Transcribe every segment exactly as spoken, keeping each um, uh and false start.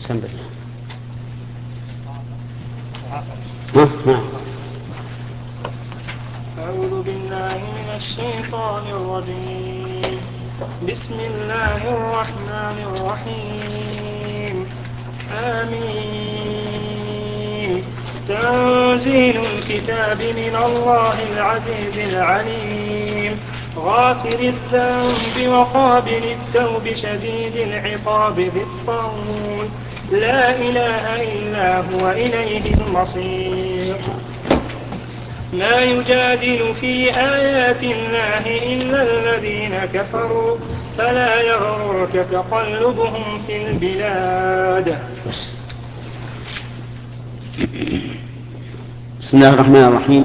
سم بالله. نعم. أعوذ بالله من الشيطان الرجيم. بسم الله الرحمن الرحيم. آمين. تنزيل الكتاب من الله العزيز العليم غافر الذنب وقابل التوب شديد العقاب ذي الطول لا إله إلا هو إليه المصير. ما يجادل في آيات الله إلا الذين كفروا فلا يغررك تقلبهم في البلاد. بسم الله الرحمن الرحيم.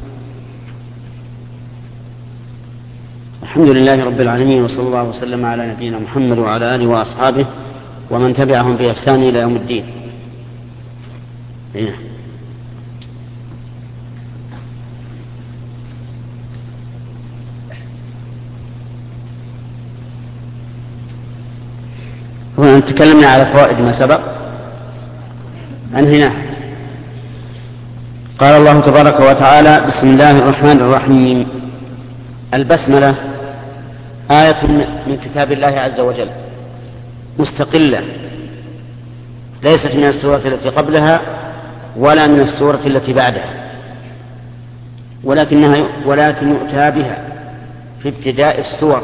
الحمد لله رب العالمين، وصلى الله وسلم على نبينا محمد وعلى آله وأصحابه ومن تبعهم بإحسان إلى يوم الدين. هنا. هنا تكلمنا على فوائد ما سبق. أنهنا. قال الله تبارك وتعالى: بسم الله الرحمن الرحيم. البسملة آية من كتاب الله عز وجل مستقلة، ليست من السورة التي قبلها ولا من السورة التي بعدها، ولكنها ولكن يؤتى بها في ابتداء السور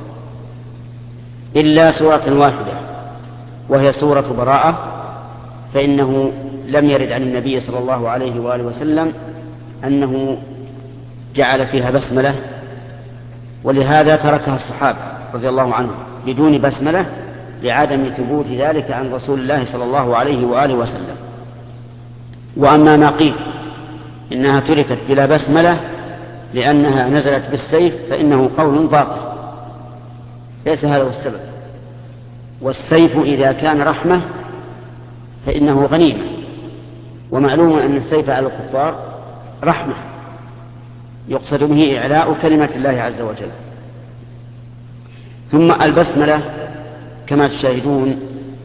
إلا سورة واحدة وهي سورة براءة، فإنه لم يرد عن النبي صلى الله عليه وآله وسلم أنه جعل فيها بسملة، ولهذا تركها الصحابة رضي الله عنهم بدون بسملة لعدم ثبوت ذلك عن رسول الله صلى الله عليه وآله وسلم. وأما ما قيل إنها تركت بلا بسملة لأنها نزلت بالسيف فإنه قول باطل، ليس هذا هو السبب. والسيف إذا كان رحمة فإنه غنيمة، ومعلوم أن السيف على الكفار رحمة يقصد به إعلاء كلمة الله عز وجل. ثم البسملة كما تشاهدون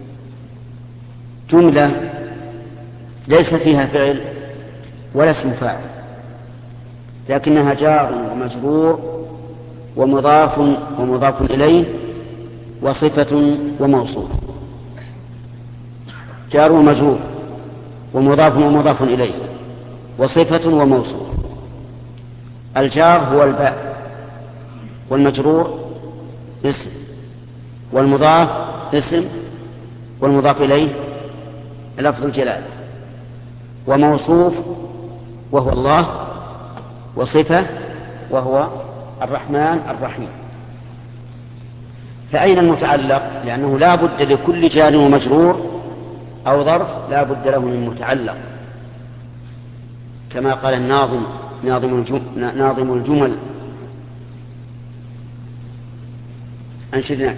جملة ليس فيها فعل ولا اسم فاعل، لكنها جار ومجرور ومضاف ومضاف إليه وصفة وموصوف. جار ومجرور ومضاف ومضاف إليه وصفة وموصوف. الجار هو الباء، والمجرور اسم، والمضاف اسم، والمضاف إليه لفظ الجلال، وموصوف وهو الله، وصفة وهو الرحمن الرحيم. فأين المتعلق؟ لأنه لا بد لكل جار ومجرور أو ظرف لا بد له من متعلق، كما قال الناظم ناظم الجمل, ناظم الجمل أنشدنا: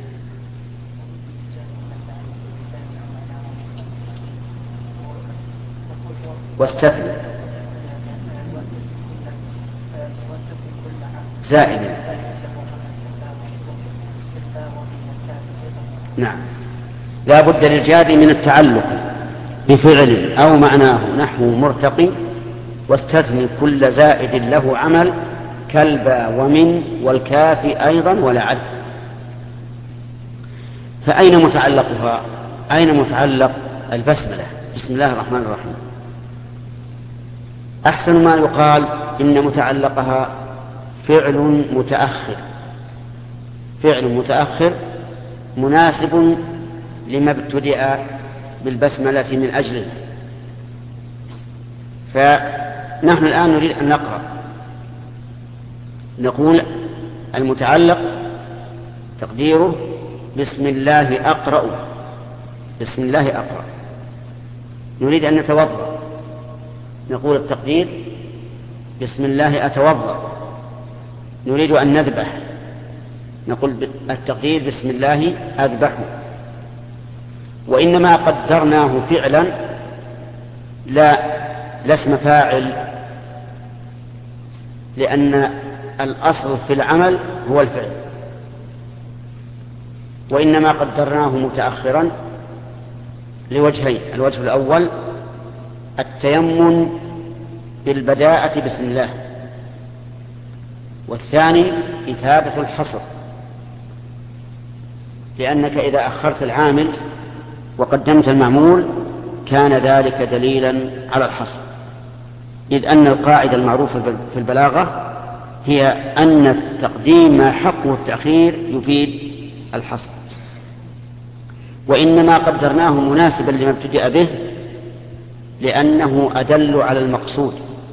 واستثنى زائدا. نعم، لا بد للجار من التعلق بفعل أو معناه نحو مرتقي، واستثني كل زائد له عمل كالبا ومن والكاف أيضا ولعل. فأين متعلقها؟ أين متعلق البسملة؟ بسم الله الرحمن الرحيم. أحسن ما يقال إن متعلقها فعل متأخر، فعل متأخر مناسب لما ابتدأ بالبسملة من أجله. فنحن الآن نريد أن نقرأ، نقول المتعلق تقديره بسم الله أقرأ، بسم الله أقرأ. نريد أن نتوضأ، نقول التقدير بسم الله أتوضأ. نريد أن نذبح، نقول التقدير بسم الله أذبح. وإنما قدرناه فعلا لا لا اسم فاعل، لأن الأصل في العمل هو الفعل، وإنما قدرناه متأخرا لوجهين: الوجه الأول التيمم بالبداءة بسم الله، والثاني إثابة الحصر، لأنك إذا أخرت العامل وقدمت المعمول كان ذلك دليلا على الحصر، إذ أن القاعدة المعروفة في البلاغة هي أن التقديم ما حقه التأخير يفيد الحصر، وإنما قدرناه مناسبا لما ابتدأ به لأنه أدل على المقصود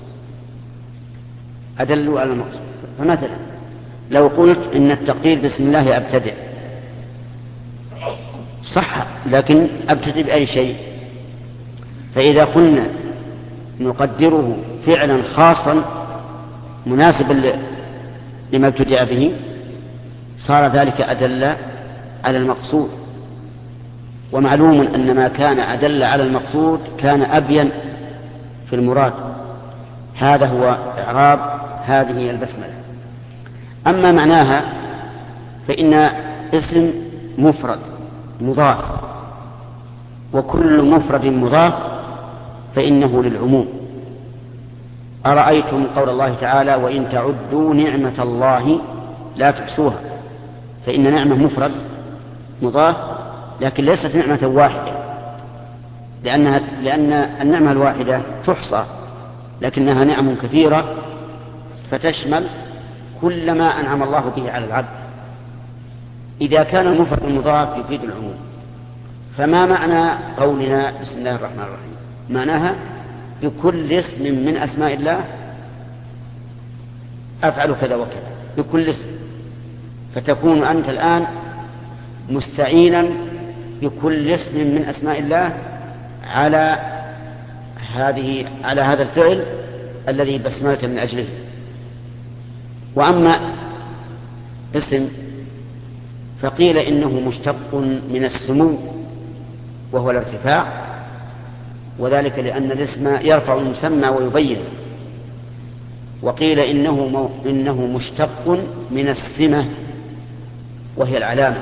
أدل على المقصود. فمثلا لو قلت إن التقدير بسم الله أبتدئ، صح، لكن أبتدئ بأي شيء؟ فإذا قلنا نقدره فعلا خاصا مناسبا لما ابتدأ به صار ذلك أدل على المقصود، ومعلوم أن ما كان أدل على المقصود كان أبين في المراد. هذا هو إعراب هذه البسملة. أما معناها فإن اسم مفرد مضاف، وكل مفرد مضاف فإنه للعموم. أرأيتم قول الله تعالى: وإن تعدوا نعمة الله لا تحصوها، فإن نعمة مفرد مضاف لكن ليست نعمة واحدة، لأنها لأن النعمة الواحدة تحصى، لكنها نعم كثيرة فتشمل كل ما أنعم الله به على العبد. إذا كان المفرد المضاف يفيد العموم، فما معنى قولنا بسم الله الرحمن الرحيم؟ معناها بكل اسم من أسماء الله أفعل كذا وكذا، بكل اسم. فتكون أنت الآن مستعينا بكل اسم من أسماء الله على هذه على هذا الفعل الذي بسملت من أجله. وأما اسم فقيل إنه مشتق من السمو وهو الارتفاع، وذلك لأن الاسم يرفع المسمى ويبين. وقيل إنه, مو إنه مشتق من السمة وهي العلامة.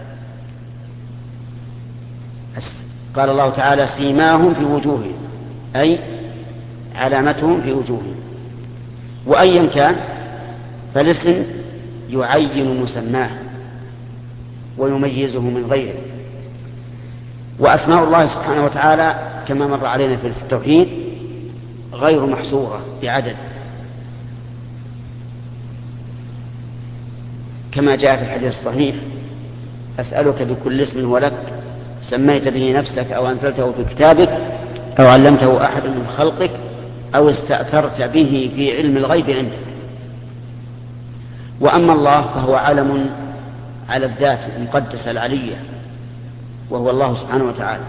قال الله تعالى: سيماهم في وجوههم، أي علامتهم في وجوههم. وأيا كان فالاسم يعين مسماه ويميزه من غيره. وأسماء الله سبحانه وتعالى كما مر علينا في التوحيد غير محصورة بعدد، كما جاء في الحديث الصحيح: أسألك بكل اسم ولك سميت به نفسك أو أنزلته في كتابك أو علمته أحد من خلقك أو استأثرت به في علم الغيب عندك. وأما الله فهو علم على الذات المقدسة العلية، وهو الله سبحانه وتعالى.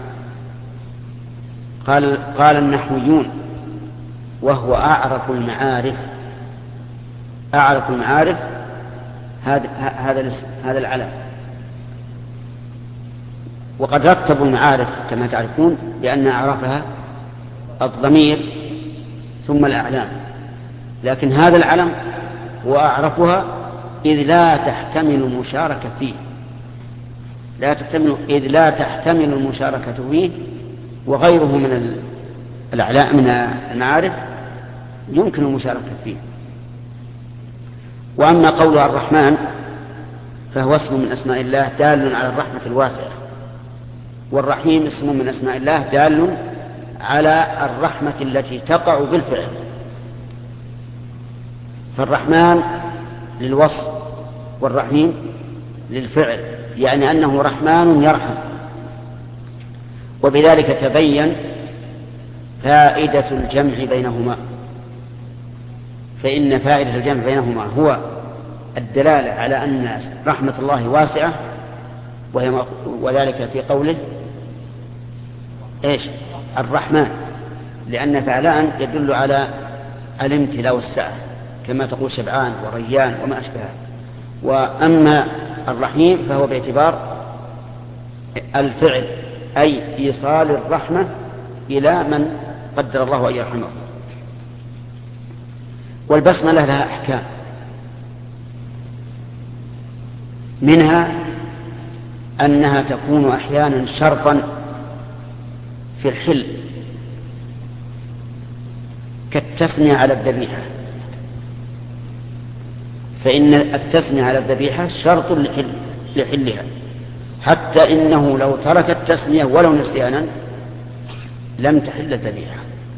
قال, قال النحويون: وهو أعرف المعارف. أعرف المعارف هذا هذا هذا العلم. وقد رتبوا المعارف كما تعرفون لأن أعرفها الضمير ثم الأعلام، لكن هذا العلم هو أعرفها إذ لا تحتمل المشاركة فيه لا تحتمل إذ لا تحتمل المشاركة فيه، وغيره من الأعلام من المعارف يمكن المشاركة فيه. وأما قول الرحمن فهو اسم من أسماء الله دال على الرحمة الواسعة، والرحيم اسم من أسماء الله دال على الرحمة التي تقع بالفعل. فالرحمن للوصف والرحيم للفعل، يعني أنه رحمن يرحم. وبذلك تبين فائدة الجمع بينهما، فإن فائدة الجمع بينهما هو الدلالة على أن رحمة الله واسعة، وهي وذلك في قوله إيش الرحمن، لأن فعلان يدل على الامتلاء والسعة كما تقول شبعان وريان وما أشبهه. وأما الرحيم فهو باعتبار الفعل، أي إيصال الرحمة إلى من قدر الله أن يرحمه. والبسملة لها أحكام، منها أنها تكون أحيانا شرطا في الحل كالتثنية على الذبيحة، فإن التثنية على الذبيحة شرط لحل لحلها، حتى إنه لو ترك التثنية ولو نسيانا لم تحل الذبيحة.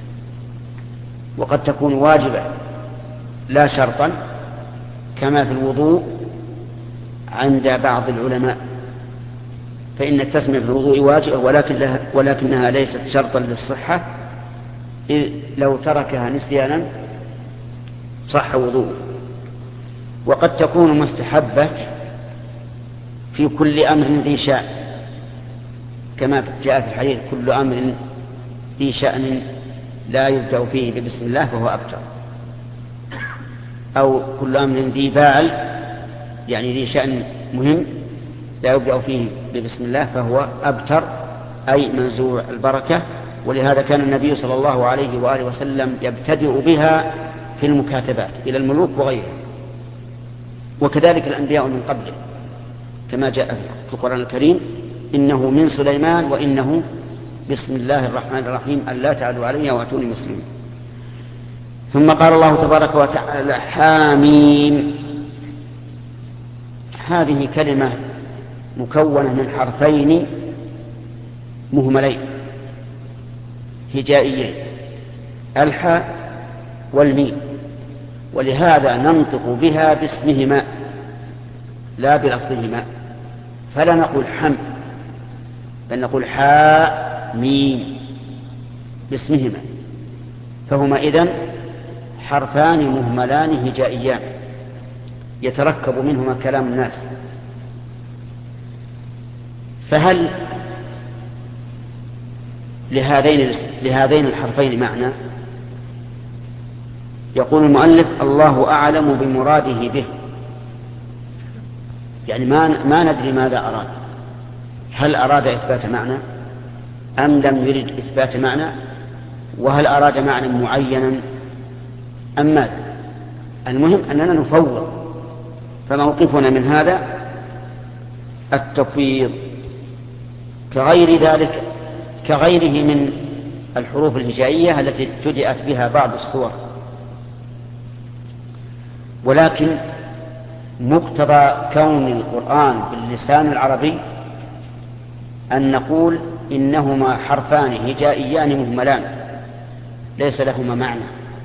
وقد تكون واجبة لا شرطا، كما في الوضوء عند بعض العلماء، فإن التسمية في الوضوء واجبة ولكن لها ولكنها ليست شرطا للصحة، إذ لو تركها نسيانا صح وضوءه. وقد تكون مستحبة في كل أمر ذي شأن، كما جاء في الحديث: كل أمر ذي شأن لا يبدأ فيه ببسم الله فهو أبتر، أو كل أمر ذي باعل يعني ذي شأن مهم لا يبدأ فيه ببسم الله فهو أبتر، أي منزوع البركة. ولهذا كان النبي صلى الله عليه وآله وسلم يبتدئ بها في المكاتبات إلى الملوك وغيرها، وكذلك الأنبياء من قبله، كما جاء في القرآن الكريم: إنه من سليمان وإنه بسم الله الرحمن الرحيم ألا تعلوا علي وأتوني مسلمين. ثم قال الله تبارك وتعالى: حاميم. هذه كلمة مكونة من حرفين مهملين هجائيين، الحاء والميم، ولهذا ننطق بها باسمهما لا بلفظهما، فلا نقول حم بل نقول حاء ميم باسمهما، فهما إذن حرفان مهملان هجائيان يتركب منهما كلام الناس. فهل لهذين لهذين الحرفين معنى؟ يقول المؤلف: الله أعلم بمراده به، يعني ما ما ندري ماذا أراد، هل أراد إثبات معنى أم لم يرد إثبات معنى، وهل أراد معنى معينا أم ماذا. المهم أننا نفوض، فموقفنا من هذا التفويض، كغير ذلك كغيره من الحروف الهجائية التي ابتدأت بها بعض الصور. ولكن مقتضى كون القرآن باللسان العربي أن نقول إنهما حرفان هجائيان مهملان ليس لهما معنى،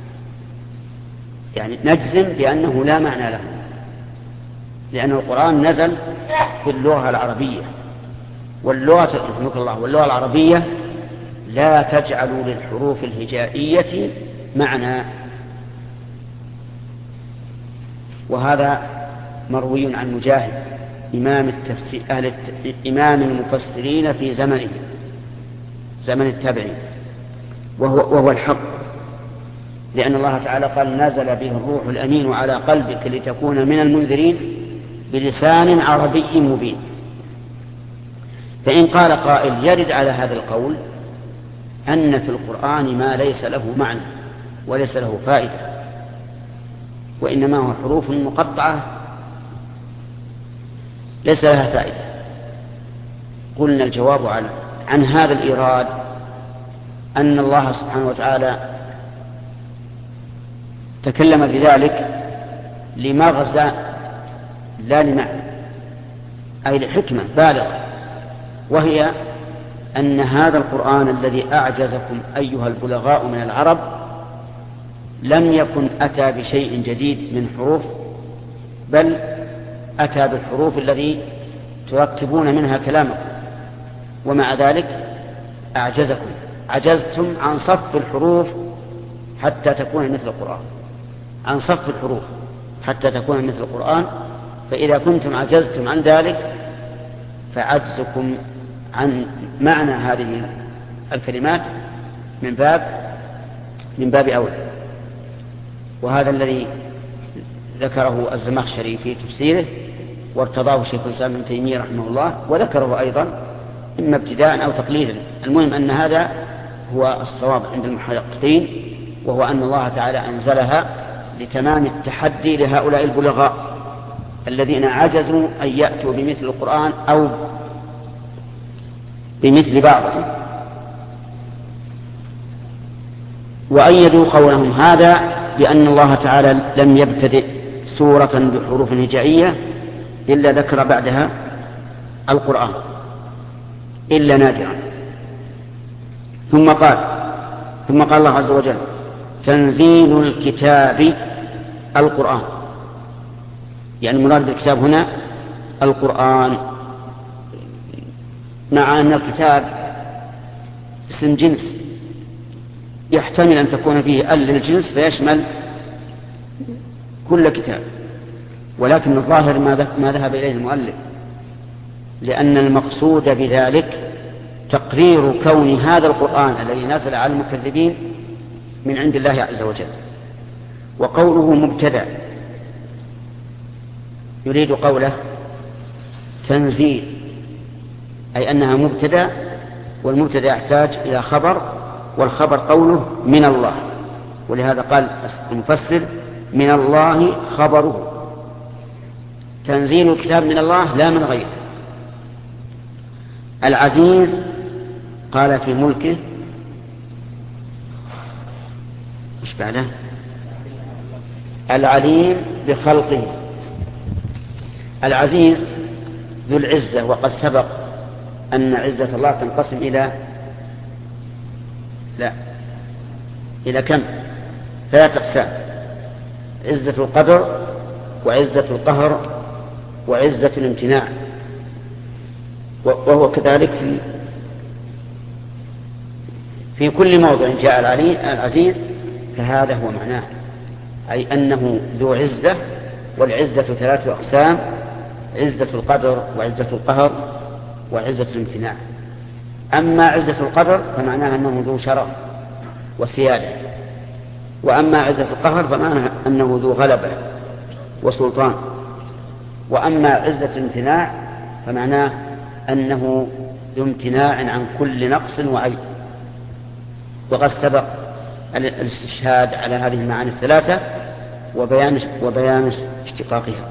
يعني نجزم بأنه لا معنى له، لأن القرآن نزل في اللغة العربية، واللغة رحمك الله واللغة العربية لا تجعل للحروف الهجائية معنى. وهذا مروي عن مجاهد إمام التفسير أهل إمام المفسرين في زمنه زمن التابعين، وهو, وهو الحق، لأن الله تعالى قال: نزل به الروح الأمين على قلبك لتكون من المنذرين بلسان عربي مبين. فإن قال قائل: يرد على هذا القول أن في القرآن ما ليس له معنى وليس له فائدة، وإنما هو حروف مقطعة ليس لها فائدة، قلنا الجواب عن, عن هذا الإيراد أن الله سبحانه وتعالى تكلم بذلك لمغزى لا لمعنى، أي لحكمة بالغة، وهي أن هذا القرآن الذي أعجزكم أيها البلغاء من العرب لم يكن أتى بشيء جديد من حروف، بل أتى بالحروف الذي ترتبون منها كلامكم، ومع ذلك أعجزكم، عجزتم عن صف الحروف حتى تكون مثل القرآن، عن صف الحروف حتى تكون مثل القرآن. فإذا كنتم عجزتم عن ذلك فعجزكم عن معنى هذه الكلمات من باب من باب أولى. وهذا الذي ذكره الزمخشري في تفسيره وارتضاه شيخ الإسلام ابن تيمية رحمه الله، وذكره أيضا إما ابتداء أو تقليدا. المهم أن هذا هو الصواب عند المحققين، وهو أن الله تعالى أنزلها لتمام التحدي لهؤلاء البلغاء الذين عجزوا أن يأتوا بمثل القرآن أو بمثل بعضه، وأيدوا قولهم هذا بأن الله تعالى لم يبتدئ سورة بحروف هجائية إلا ذكر بعدها القرآن إلا نادرا. ثم قال ثم قال الله عز وجل تنزيل الكتاب القرآن، يعني المراد بالكتاب هنا القرآن، مع أن الكتاب اسم جنس يحتمل أن تكون فيه ال للجنس فيشمل كل كتاب، ولكن الظاهر ما ذهب إليه المؤلف، لأن المقصود بذلك تقرير كون هذا القرآن الذي نزل على المكذبين من عند الله عز وجل. وقوله مبتدأ يريد قوله تنزيل، أي أنها مبتدأ، والمبتدأ يحتاج إلى خبر، والخبر قوله من الله، ولهذا قال المفسر من الله خبره، تنزيل الكتاب من الله لا من غيره. العزيز قال في ملكه مش بعده العليم بخلقه. العزيز ذو العزة، وقد سبق أن عزة الله تنقسم إلى لا إلى كم؟ ثلاثة أقسام: عزة القدر، وعزة القهر، وعزة الامتناع. وهو كذلك في في كل موضع جاء العزيز فهذا هو معناه، أي أنه ذو عزة، والعزة ثلاثة أقسام: عزة القدر، وعزة القهر، وعزة الامتناع. أما عزة القدر فمعناها أنه ذو شرف وسيادة، وأما عزة القهر فمعناها أنه ذو غلبة وسلطان، وأما عزة الامتناع فمعناه أنه ذو امتناع عن كل نقص وعيب. وقد سبق الاستشهاد على هذه المعاني الثلاثة وبيان وبيان اشتقاقها.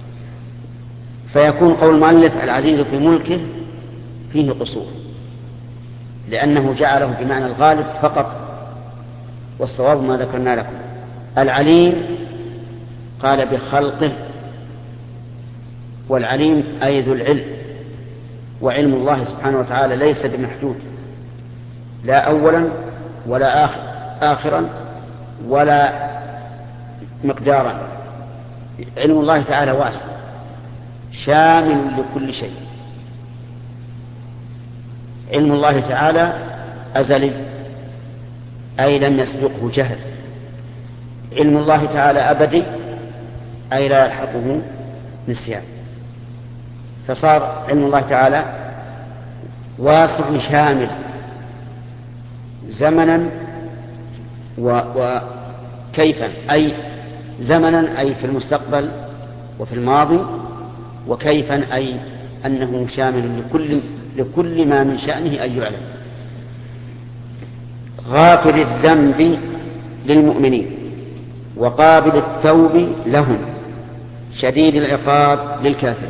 فيكون قول المؤلف العزيز في ملكه فيه قصور، لأنه جعله بمعنى الغالب فقط، والصواب ما ذكرنا لكم. العليم قال بخلقه، والعليم أي ذو العلم، وعلم الله سبحانه وتعالى ليس بمحدود، لا أولا ولا آخر آخرا ولا مقدارا. علم الله تعالى واسع شامل لكل شيء. علم الله تعالى أزلي، أي لم يسبقه جهل. علم الله تعالى أبدي، أي لا يلحقه نسيان. فصار علم الله تعالى واسع شامل زمنا وكيفا، أي زمنا أي في المستقبل وفي الماضي، وكيفا أي أنه شامل لكل, لكل ما من شأنه أن يعلم. غافر الذنب للمؤمنين، وقابل التوب لهم، شديد العقاب للكافرين.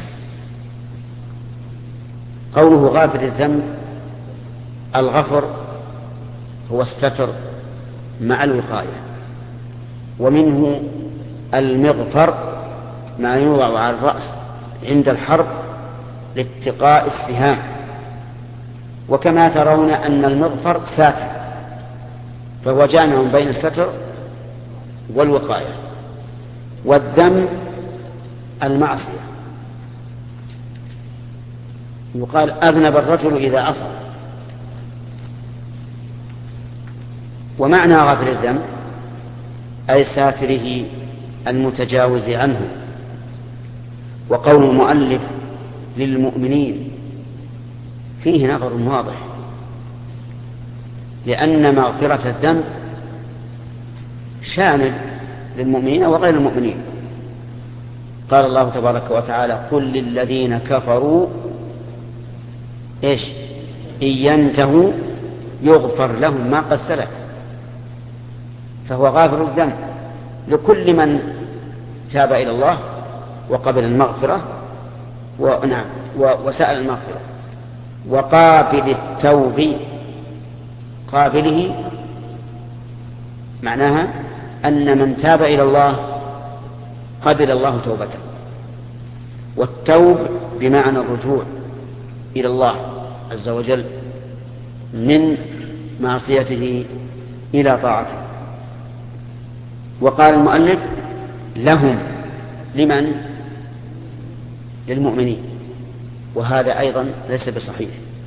قوله غافر الذنب، الغفر هو الستر مع الوقاية، ومنه المغفر ما يوضع على الرأس عند الحرب لاتقاء السهام. وكما ترون أن المغفر ساتر، فهو جامع بين الستر والوقاية. والذنب المعصية، يقال أذنب الرجل إذا عصى. ومعنى غافر الذنب أي ساتره المتجاوز عنه. وقول المؤلف للمؤمنين فيه نظر واضح، لأن مغفرة الذنب شامل للمؤمنين وغير المؤمنين. قال الله تبارك وتعالى قل للذين كفروا إيش إن ينتهوا يغفر لهم ما قد سلف. فهو غافر الذنب لكل من تاب إلى الله وقبل المغفرة ونعم وسأل المغفرة. وقابل التوب، قابله معناها أن من تاب إلى الله قبل الله توبته. والتوب بمعنى الرجوع إلى الله عز وجل من معصيته إلى طاعته. وقال المؤلف لهم، لمن؟ للمؤمنين، وهذا أيضا ليس بصحيح.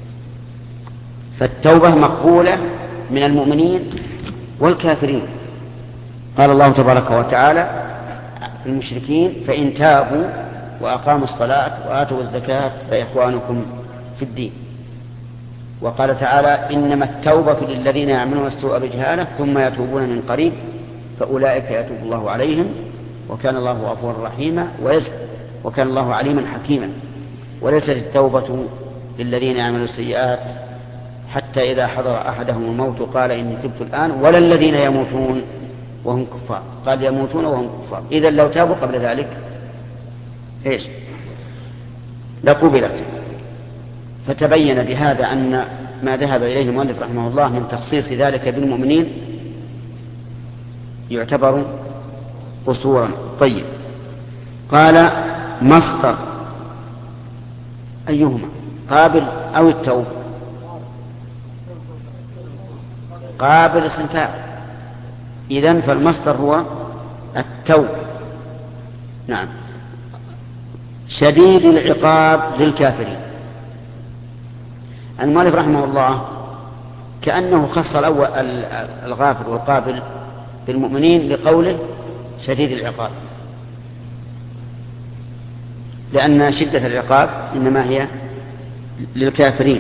فالتوبة مقبولة من المؤمنين والكافرين. قال الله تبارك وتعالى في المشركين فإن تابوا وأقاموا الصلاة وآتوا الزكاة فإخوانكم في الدين. وقال تعالى إنما التوبة للذين يعملون السوء بجهالة ثم يتوبون من قريب فأولئك يتوب الله عليهم وكان الله غفورا رحيما وكان الله عليما حكيما. وليست التوبة للذين يعملون السيئات حتى إذا حضر أحدهم الموت قال إني تبت الآن، ولا الذين يموتون وهم كفار، قال يموتون وهم كفار. إذن لو تابوا قبل ذلك إيش؟ لقبلت. فتبين بهذا أن ما ذهب إليه المؤلف رحمه الله من تخصيص ذلك بالمؤمنين يعتبر قصورا. طيب، قال مصدر أيهما، قابل أو التوب؟ قابل اسم فاعل، إذن فالمصدر هو التوب. نعم. شديد العقاب للكافرين. المؤلف رحمه الله كأنه خص الأول الغافر والقابل بالمؤمنين لقوله شديد العقاب، لأن شدة العقاب إنما هي للكافرين.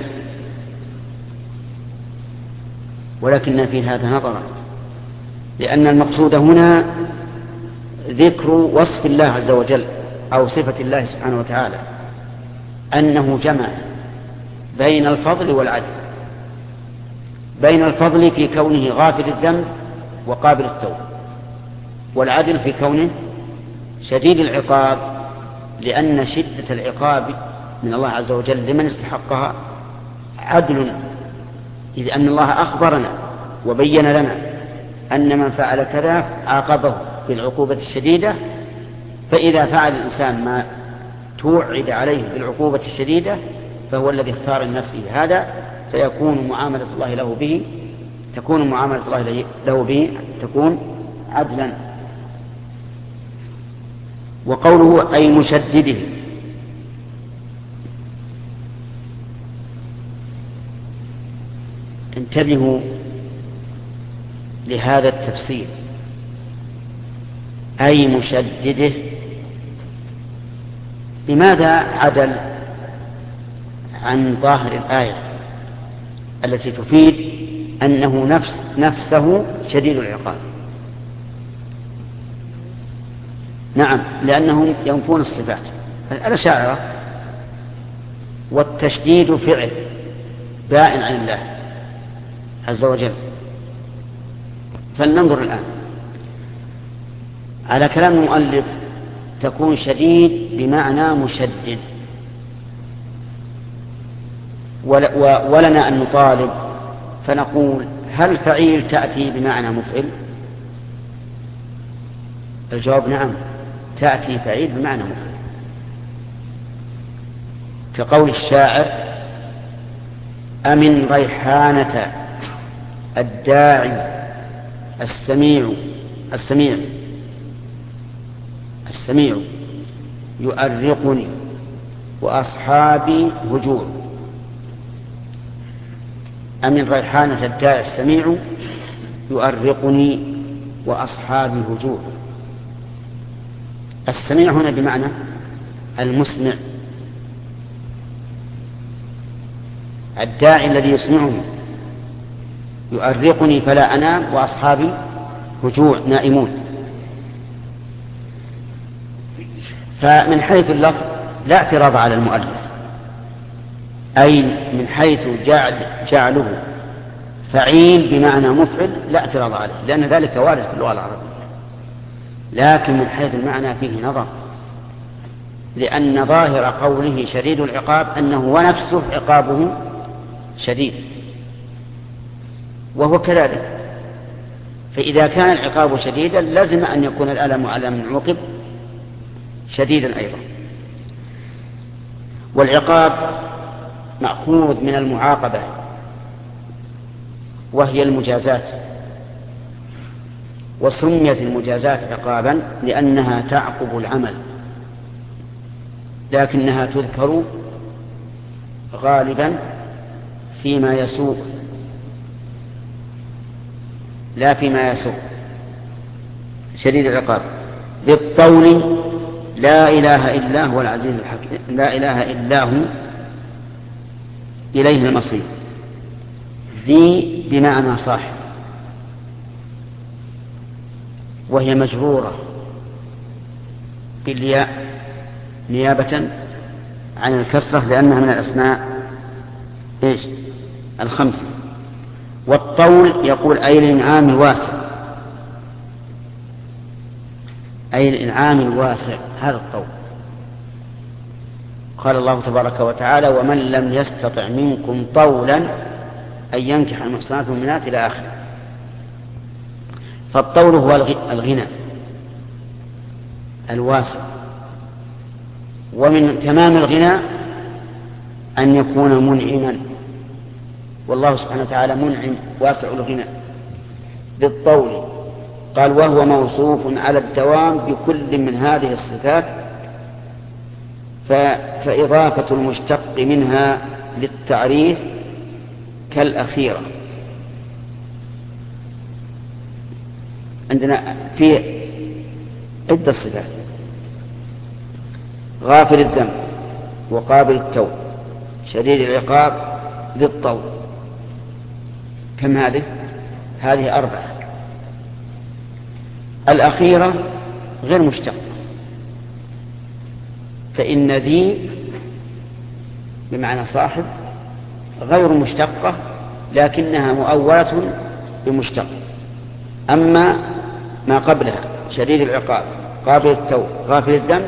ولكن في هذا نظرا، لأن المقصود هنا ذكر وصف الله عز وجل أو صفة الله سبحانه وتعالى أنه جمع بين الفضل والعدل، بين الفضل في كونه غافل الذنب وقابل التوبة، والعدل في كونه شديد العقاب، لأن شدة العقاب من الله عز وجل لمن استحقها عدل، إذ أن الله أخبرنا وبين لنا أن من فعل كذا عاقبه بالعقوبة الشديدة. فإذا فعل الإنسان ما توعد عليه بالعقوبة الشديدة فهو الذي اختار لنفسه هذا، فيكون معاملة الله له به تكون معاملة الله له به تكون عدلا. وقوله أي مشدده، انتبهوا لهذا التفسير، أي مشدده. لماذا عدل عن ظاهر الآية التي تفيد أنه نفس نفسه شديد العقاب؟ نعم، لأنهم ينفون الصفات الأشاعرة، والتشديد فعل بائن عن الله عز وجل. فلننظر الآن على كلام المؤلف، تكون شديد بمعنى مشدد، ولنا أن نطالب فنقول هل فعيل تأتي بمعنى مفعل؟ الجواب نعم، تأتي فعيل بمعنى مفعل، كقول الشاعر أمن ريحانة الداعي السميع السميع السميع يؤرقني وأصحابي هجوع. أمن ريحانة الداعي السميع يؤرقني وأصحابي هجوع. السميع هنا بمعنى المسمع، الداعي الذي يسمعني. يؤرقني فلا أنام وأصحابي هجوع نائمون. فمن حيث اللفظ لا اعتراض على المؤلف، أي من حيث جعله فعيل بمعنى مفعل لا اعتراض عليه، لأن ذلك وارد في اللغة العربية. لكن من حيث المعنى فيه نظر، لأن ظاهر قوله شديد العقاب أنه ونفسه عقابه شديد، وهو كذلك. فإذا كان العقاب شديدا لازم أن يكون الألم على من عوقب شديدا أيضا. والعقاب مأخوذ من المعاقبة وهي المجازات، وسميت المجازات عقابا لأنها تعقب العمل، لكنها تذكر غالبا فيما يسوء لا فيما يسوء. شديد العقاب بالطول لا إله إلا هو العزيز الحكيم، لا إله إلا هو إليه المصير. ذي بمعنى صاحب، وهي مجرورة بالياء نيابة عن الكسرة لأنها من الأسماء إيش الخمسة. والطول يقول أي الإنعام الواسع، أي الإنعام الواسع، هذا الطول. قال الله تبارك وتعالى ومن لم يستطع منكم طولا أن ينكح المحصنات المؤمنات إلى آخره. فالطول هو الغنى الواسع، ومن تمام الغنى أن يكون منعما، والله سبحانه وتعالى منعم واسع الغنى بالطول. قال وهو موصوف على الدوام بكل من هذه الصفات، فإضافة المشتق منها للتعريف كالأخيرة. عندنا في عدة صفات: غافر الذنب، وقابل التوب، شديد العقاب، ذي الطول. كم هذه؟ هذه أربعة. الأخيرة غير مشتقة، فإن ذي بمعنى صاحب غير مشتقة لكنها مؤولة بمشتق. أما ما قبلها شديد العقاب، قابل التوب، غافل الذنب،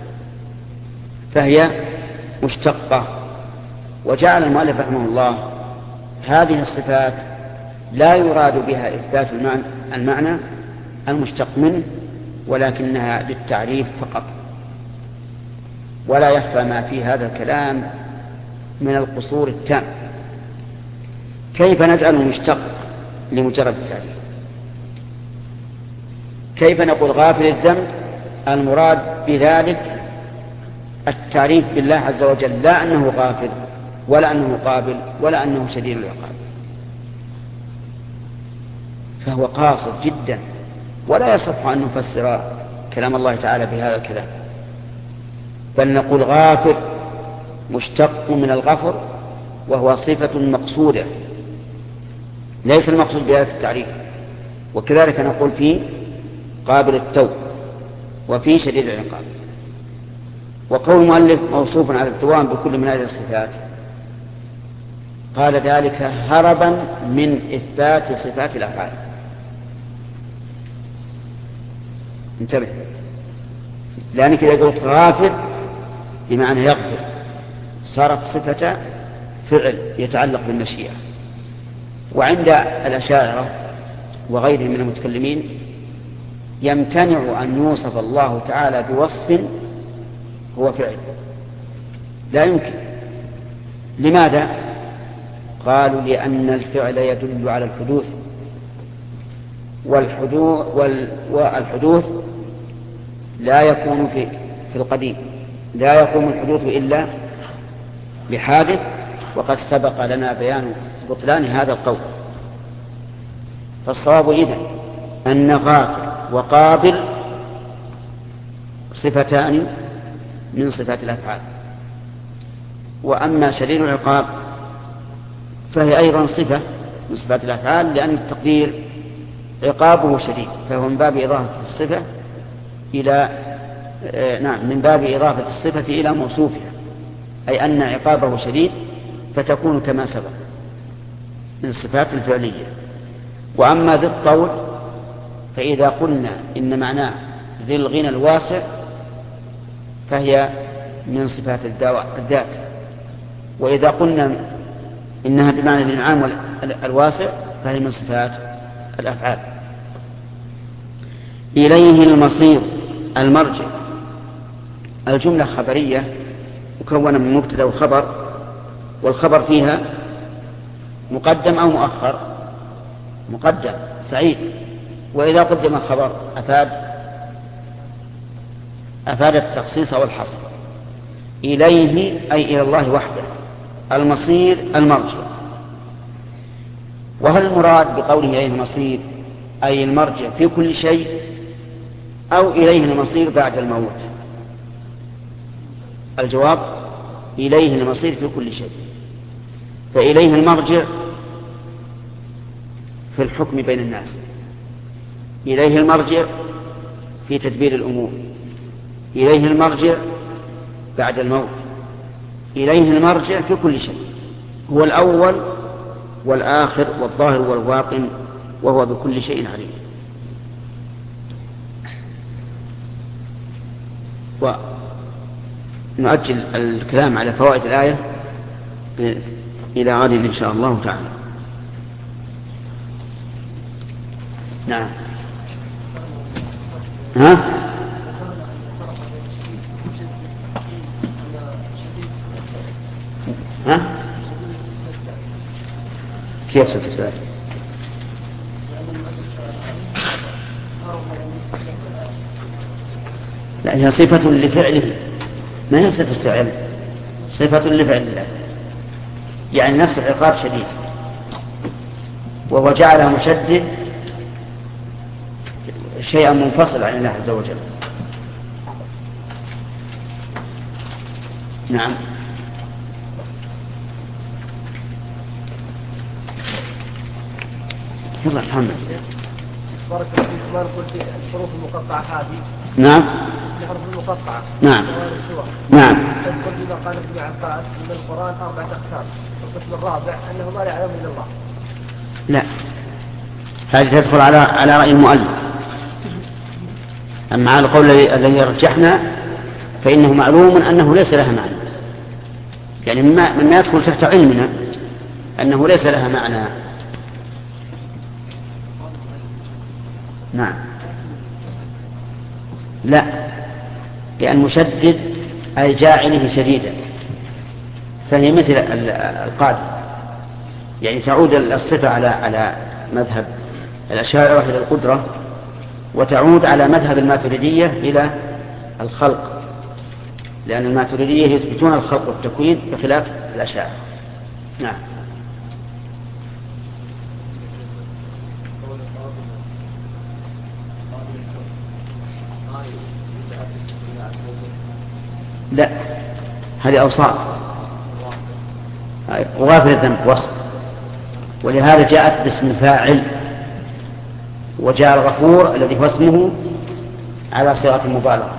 فهي مشتقة. وجعل المؤلف رحمه الله هذه الصفات لا يراد بها إثبات المعنى المشتق منه، ولكنها للتعريف فقط. ولا يخفى ما في هذا الكلام من القصور التام. كيف نجعل المشتق لمجرد التعريف؟ كيف نقول غافل الذنب المراد بذلك التعريف بالله عز وجل، لا أنه غافل ولا أنه قابل ولا أنه شديد العقاب، فهو قاصر جدا، ولا يصح أن نفسر كلام الله تعالى بهذا الكلام، بل نقول غافر مشتق من الغفر، وهو صفة مقصودة ليس المقصود بهذا التعريف. وكذلك نقول في قابل التوب وفي شديد العقاب. وقول المؤلف موصوف على الدوام بكل من هذه الصفات، قال ذلك هربا من إثبات صفات الأفعال. انتبه، لأنك إذا قلت غافر بمعنى يغفر صارت صفة فعل يتعلق بالمشيئة. وعند الأشاعرة وغيرهم من المتكلمين يمتنع أن يوصف الله تعالى بوصف هو فعل، لا يمكن. لماذا؟ قالوا لأن الفعل يدل على الحدوث، والحدوث, والحدوث لا يكون في, في القديم، لا يقوم الحدوث إلا بحادث، وقد سبق لنا بيان بطلان هذا القول. فالصواب إذن أن غافر وقابل صفتان من صفات الأفعال. وأما شديد العقاب فهي أيضا صفة من صفات الأفعال، لأن التقدير عقابه شديد، فهو من باب إضافة الصفة إلى آه نعم من باب إضافة الصفة إلى موصوفها، أي أن عقابه شديد فتكون كما سبق من الصفات الفعلية. وأما ذي الطول فإذا قلنا إن معناه ذي الغنى الواسع فهي من صفات الذات، وإذا قلنا إنها بمعنى الإنعام الواسع فهي من صفات الأفعال. إليه المصير المرجع. الجملة خبرية مكونة من مبتدأ وخبر، والخبر فيها مقدم أو مؤخر؟ مقدم. سعيد. وإذا قدم الخبر أفاد أفاد التخصيص والحصر. إليه أي إلى الله وحده، المصير المرجع. وهل المراد بقوله إليه المصير أي المرجع في كل شيء، أو إليه المصير بعد الموت؟ الجواب إليه المصير في كل شيء. فإليه المرجع في الحكم بين الناس، إليه المرجع في تدبير الأمور، إليه المرجع بعد الموت، إليه المرجع في كل شيء. هو الأول والآخر والظاهر والباطن، وهو بكل شيء عليم. ونؤجل الكلام على فوائد الآية إلى غد إن شاء الله تعالى. نعم. ها؟ ها؟ كيف ستسأل؟ لا، هي صفة لفعله، ما هي صفة فعل، صفة لفعل الله، يعني نفس العقاب شديد، وهو جعلها مشدد شيئا منفصل عن الله عز وجل. نعم. يلا محمد. بارك الله فيك. ما نقول في الحروف المقطعة هذه. نعم. الحروف المقطعة. نعم. نعم. تدخل بما قال ابن عباس من القرآن أربعة أقسام. القسم الرابع أنه ما يعلم إلا الله. لا، هذه تدخل على على رأي المؤلف. أما على القول الذي رجحنا فإنه معلوم أنه ليس لها معنى، يعني مما مما يدخل تحت علمنا أنه ليس لها معنى. نعم. لا، لأن مشدد أي جاعله شديدا، فهي مثل القادم، يعني تعود الصفة على على مذهب الأشاعرة إلى القدرة، وتعود على مذهب الماتريدية إلى الخلق، لأن الماتريدية يثبتون الخلق والتكوين بخلاف الأشاعرة. نعم. لا، هذه أوصاف، وغافر الذنب وصف، ولهذا جاءت باسم فاعل، وجاء الغفور الذي هو اسمه على صيغة المبالغة.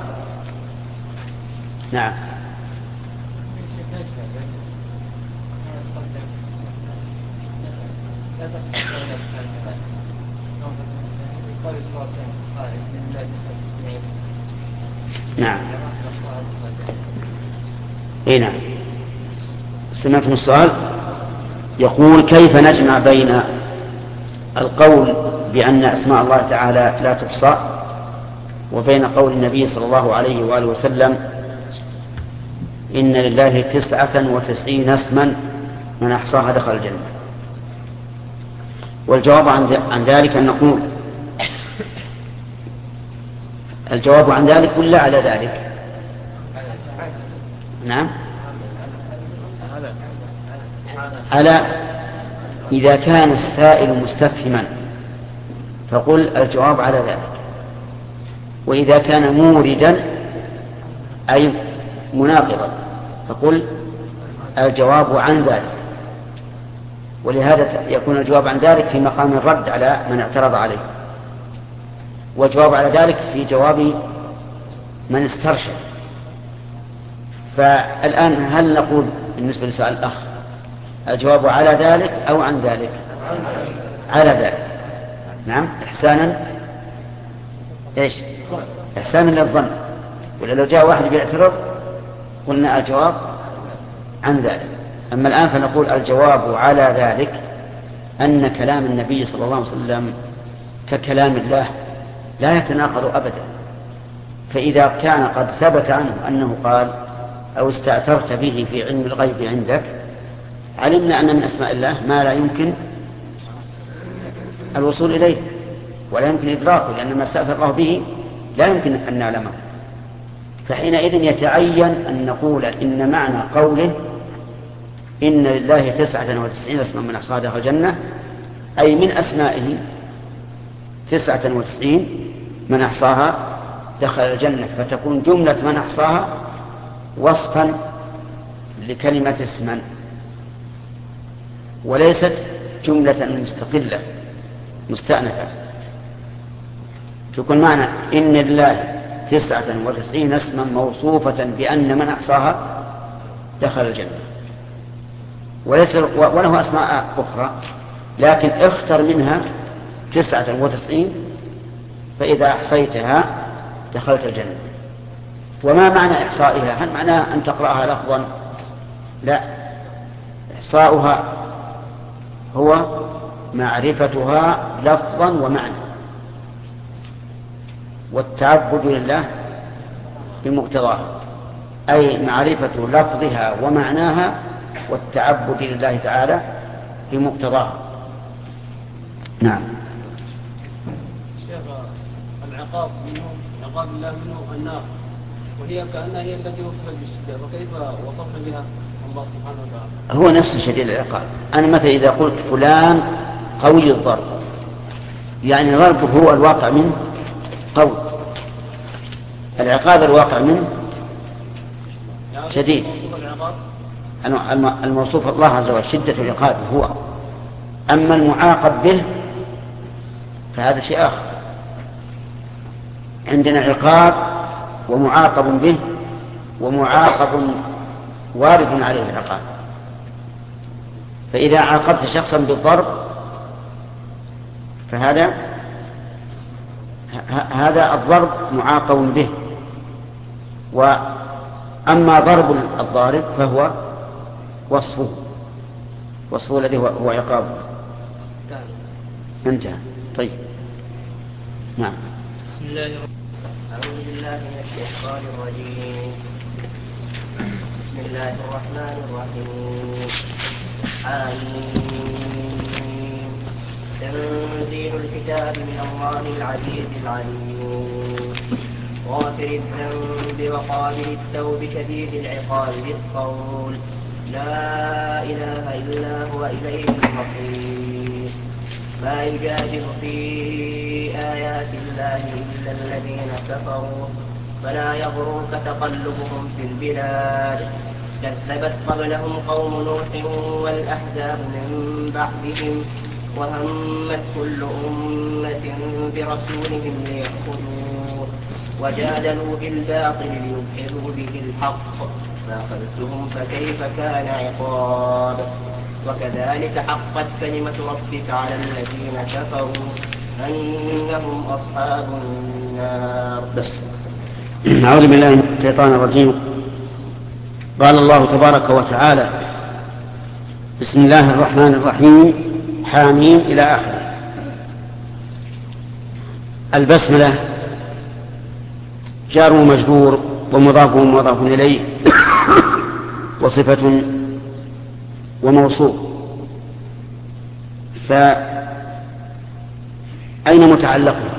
نعم. نعم. اي نعم. سمعتم السؤال؟ يقول: كيف نجمع بين القول بأن أسماء الله تعالى لا تحصى وبين قول النبي صلى الله عليه وآله وسلم: إن لله تسعة وتسعين اسما من أحصاها دخل الجنة؟ والجواب عن ذلك أن نقول: الجواب عن ذلك ولا على ذلك؟ نعم، على إذا كان السائل مستفهما فقل الجواب على ذلك، وإذا كان موردا أي مناقضا فقل الجواب عن ذلك. ولهذا يكون الجواب عن ذلك في مقام الرد على من اعترض عليه، والجواب على ذلك في جواب من استرشد. فالآن هل نقول بالنسبة لسؤال الأخ الجواب على ذلك أو عن ذلك؟ على ذلك. نعم، إحسانا إيش؟ إحسانا للظن. ولا لو جاء واحد بيعترض قلنا الجواب عن ذلك. أما الآن فنقول الجواب على ذلك أن كلام النبي صلى الله عليه وسلم ككلام الله لا يتناقض أبدا. فإذا كان قد ثبت عنه أنه قال أو استأثرت به في علم الغيب عندك، علمنا أن من أسماء الله ما لا يمكن الوصول إليه ولا يمكن إدراكه، لأن ما استأثر الله به لا يمكن أن نعلمه. فحينئذ يتعين أن نقول إن معنى قوله إن لله تسعة وتسعين اسما من أحصاها دخل الجنة، أي من أسمائه تسعة وتسعين من أحصاها دخل الجنة، فتكون جملة من أحصاها وصفا لكلمة اسما وليست جملة مستقلة مستأنفة. تكون معنى إن لله تسعة وتسعين اسما موصوفة بأن من أحصاها دخل الجنة، وليس وله أسماء أخرى، لكن اختر منها تسعة وتسعين فإذا أحصيتها دخلت الجنة. وما معنى إحصائها؟ هل معناه أن تقرأها لفظا؟ لا، إحصاؤها هو معرفتها لفظا ومعنى، والتعبد لله بمقتضاها، أي معرفة لفظها ومعناها والتعبد لله تعالى بمقتضاها. نعم. شيخ، العقاب منه عقاب الله منه النار، وهي كأنها هي التي وصفت بالشدة، وكيف وصفنا بها الله سبحانه وتعالى؟ هو نفس شديد العقاب. أنا مثلا إذا قلت فلان قوي الضرب، يعني ضربه هو الواقع منه قوي، العقاب الواقع منه شديد. الموصوف الله عز وجل شدة العقاب هو، أما المعاقب به فهذا شيء آخر. عندنا عقاب ومعاقب به، ومعاقب وارد عليه العقاب. فإذا عاقبت شخصا بالضرب فهذا هذا الضرب معاقب به، وأما ضرب الضارب فهو وصفه وصفه الذي هو عقابه. انتهى. طيب. نعم. بسم الله الرحمن الرحيم. أعوذ بالله من الشيطان الرجيم. بسم الله الرحمن الرحيم. آمين. تنزيل الكتاب من الله العزيز العليم. غافر الذنب وقابل التوب شديد العقاب بالقول لا إله إلا هو إليه المصير. ما يجادل في آيات الله إلا الذين كفروا فلا يغررك تقلبهم في البلاد. كذبت قبلهم قوم نوح والأحزاب من بعدهم وهمت كل أمة برسولهم ليأخذوه وجادلوا بالباطل ليدحضوا به الحق فأخذتهم فكيف كان عقاب. وكذلك حقت كلمة ربك على الذين كفروا أنهم أصحاب النار. بس. أعوذ بالله من الشيطان الرجيم. قال الله تبارك وتعالى: بسم الله الرحمن الرحيم، حاميم إلى آخره. البسملة جار ومجرور ومضاف ومضاف إليه وصفة وموصوف. فأين متعلقها؟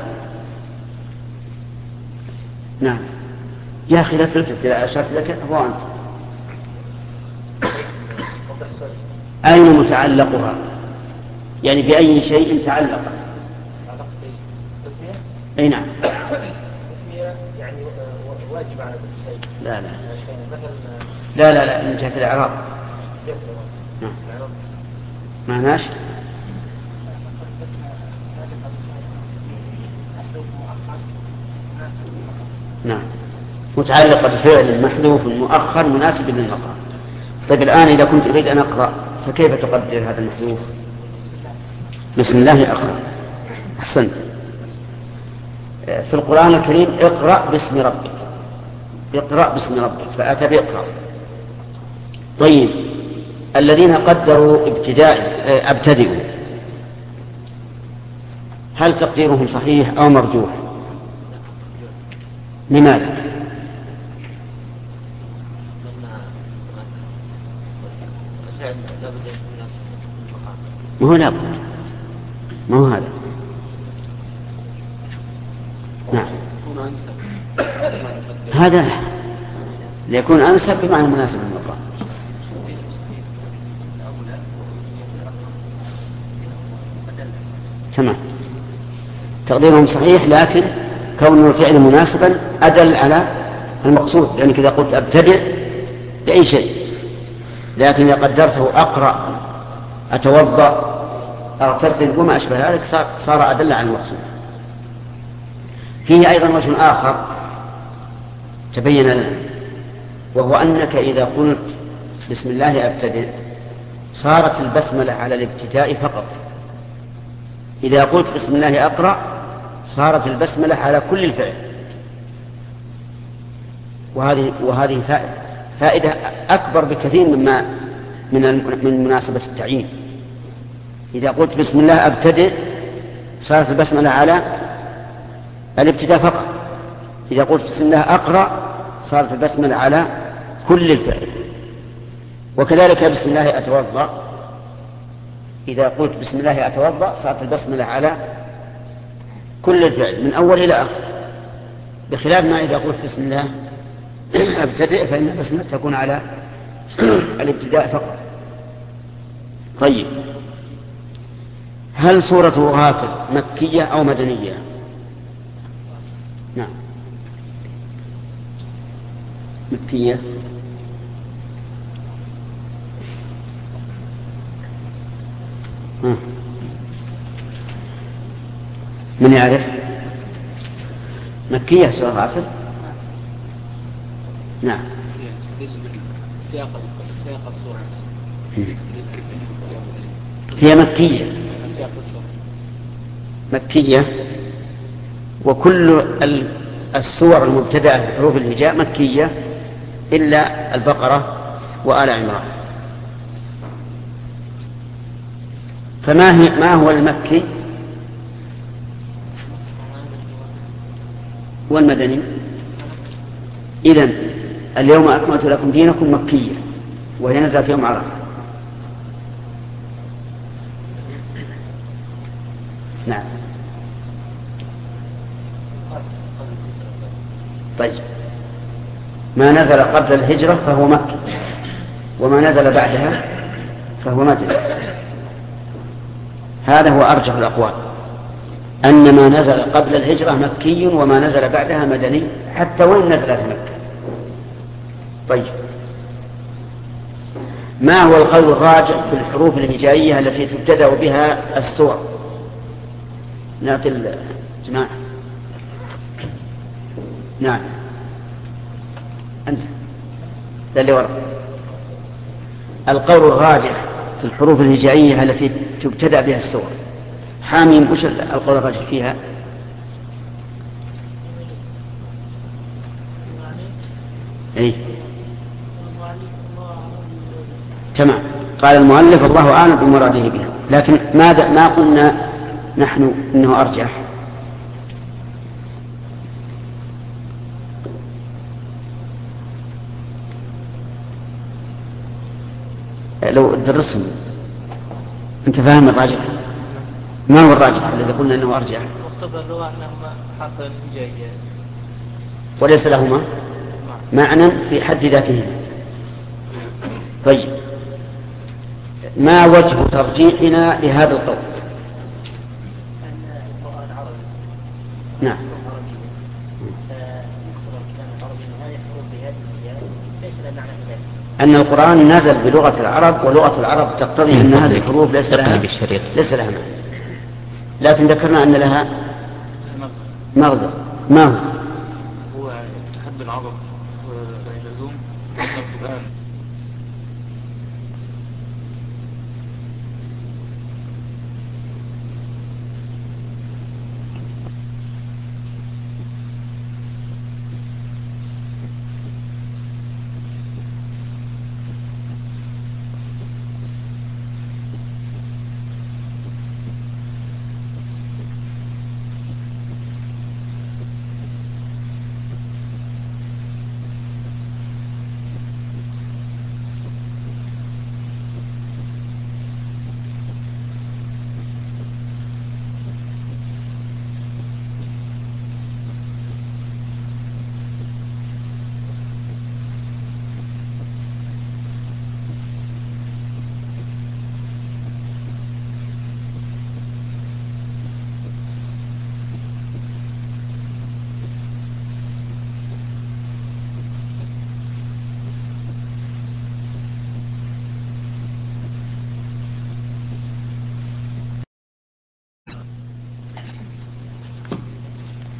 نعم يا أخي لا تلتفت إلى أشرت لك هو أنت. أين متعلقها؟ يعني بأي شيء تعلقت؟ أي نعم. يعني واجب على الشيء. لا لا لا لا لا من جهة الإعراب. نعم. معناش؟ نعم متعلقة بفعل محذوف مؤخر مناسب للمقام. طيب الآن إذا كنت أريد أن أقرأ فكيف تقدر هذا المحذوف؟ بسم الله أقرأ. أحسنت. في القرآن الكريم اقرأ باسم ربك، اقرأ باسم ربك، فأتى بإقرأ. طيب الذين قدروا ابتداء ابتدئوا، هل تقديرهم صحيح أو مرجوح؟ لماذا؟ ما هو لابد، ما هو هذا. نعم هذا ليكون أنسب بمعنى مناسب للمقام. تمام، تقديرهم صحيح، لكن كون الفعل مناسبا أدل على المقصود، لأنك يعني إذا قلت أبتدئ بأي شيء، لكن إذا قدرته أقرأ أتوضأ أغتسل وما أشبه ذلك صار أدل على المقصود. فيه أيضا وجه آخر تبين لنا، وهو أنك إذا قلت بسم الله أبتدئ صارت البسملة على الابتداء فقط، إذا قلت بسم الله أقرأ صارت البسملة على كل الفعل. وهذه وهذه فائدة أكبر بكثير مما من من مناسبة التعيين. إذا قلت بسم الله أبتدئ صارت البسملة على الابتداء فقط، إذا قلت بسم الله أقرأ صارت البسملة على كل الفعل. وكذلك بسم الله أتوضأ، إذا قلت بسم الله أتوضأ صارت البسملة على كل الفعل من أول إلى آخر، بخلاف ما إذا قلت بسم الله أبتدئ فإن البسملة تكون على الابتداء فقط. طيب، هل سورة غافر مكية أو مدنية؟ نعم مكية. من يعرف؟ مكية سورة غافر. نعم سياق الصورة هي مكية مكية وكل السور المبتدأة بحروف الهجاء مكية إلا البقرة وآل عمران. فما هي ما هو المكي والمدني؟ إذن اليوم أكملت لكم دينكم مكية وهي نزلت يوم عرفة. نعم طيب، ما نزل قبل الهجرة فهو مكي، وما نزل بعدها فهو مدني. هذا هو أرجح الأقوال، أن ما نزل قبل الهجرة مكي وما نزل بعدها مدني، حتى وإن نزل في مكة. طيب، ما هو القول الراجح في الحروف الهجائية التي تبتدأ بها السور؟ نعطي الجماعة. نعم أنت اللي وراء. القول الراجح في الحروف الهجائية التي تبتدأ بها السور، حاميم وش القول الراجح فيها؟ اي تمام، قال المؤلف الله أعلم بمراده بها، لكن ماذا ما قلنا نحن إنه أرجح؟ لو درسهم أنت فاهم الراجح؟ ما هو الراجح الذي قلنا أنه أرجح؟ مقتضى اللغة أنهما حرف الهجائية وليس لهما معنى في حد ذاتهما. طيب، ما وجه ترجيحنا لهذا القول؟ أن القرآن عربي. نعم. أن القرآن نزل بلغة العرب، ولغة العرب تقتضي أن هذه الحروف ليس لها ليس لها معنى، لكن ذكرنا أن لها مغزى. ما هو؟ هو حد العرب والعلوم القرآن.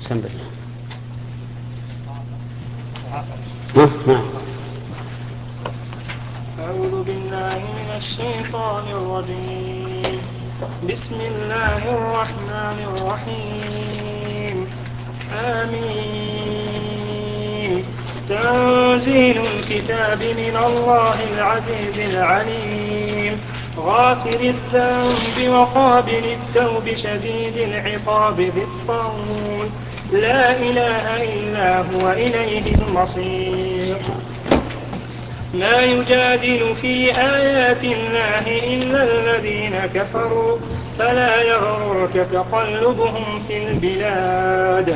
بسم الله. نعم. أعوذ بالله من الشيطان الرجيم. بسم الله الرحمن الرحيم. آمين. تنزيل الكتاب من الله العزيز العليم غافر الذنب وقابل التوب شديد العقاب ذي الطول لا إله إلا هو إليه المصير. ما يجادل في آيات الله إلا الذين كفروا فلا يغررك تقلبهم في البلاد.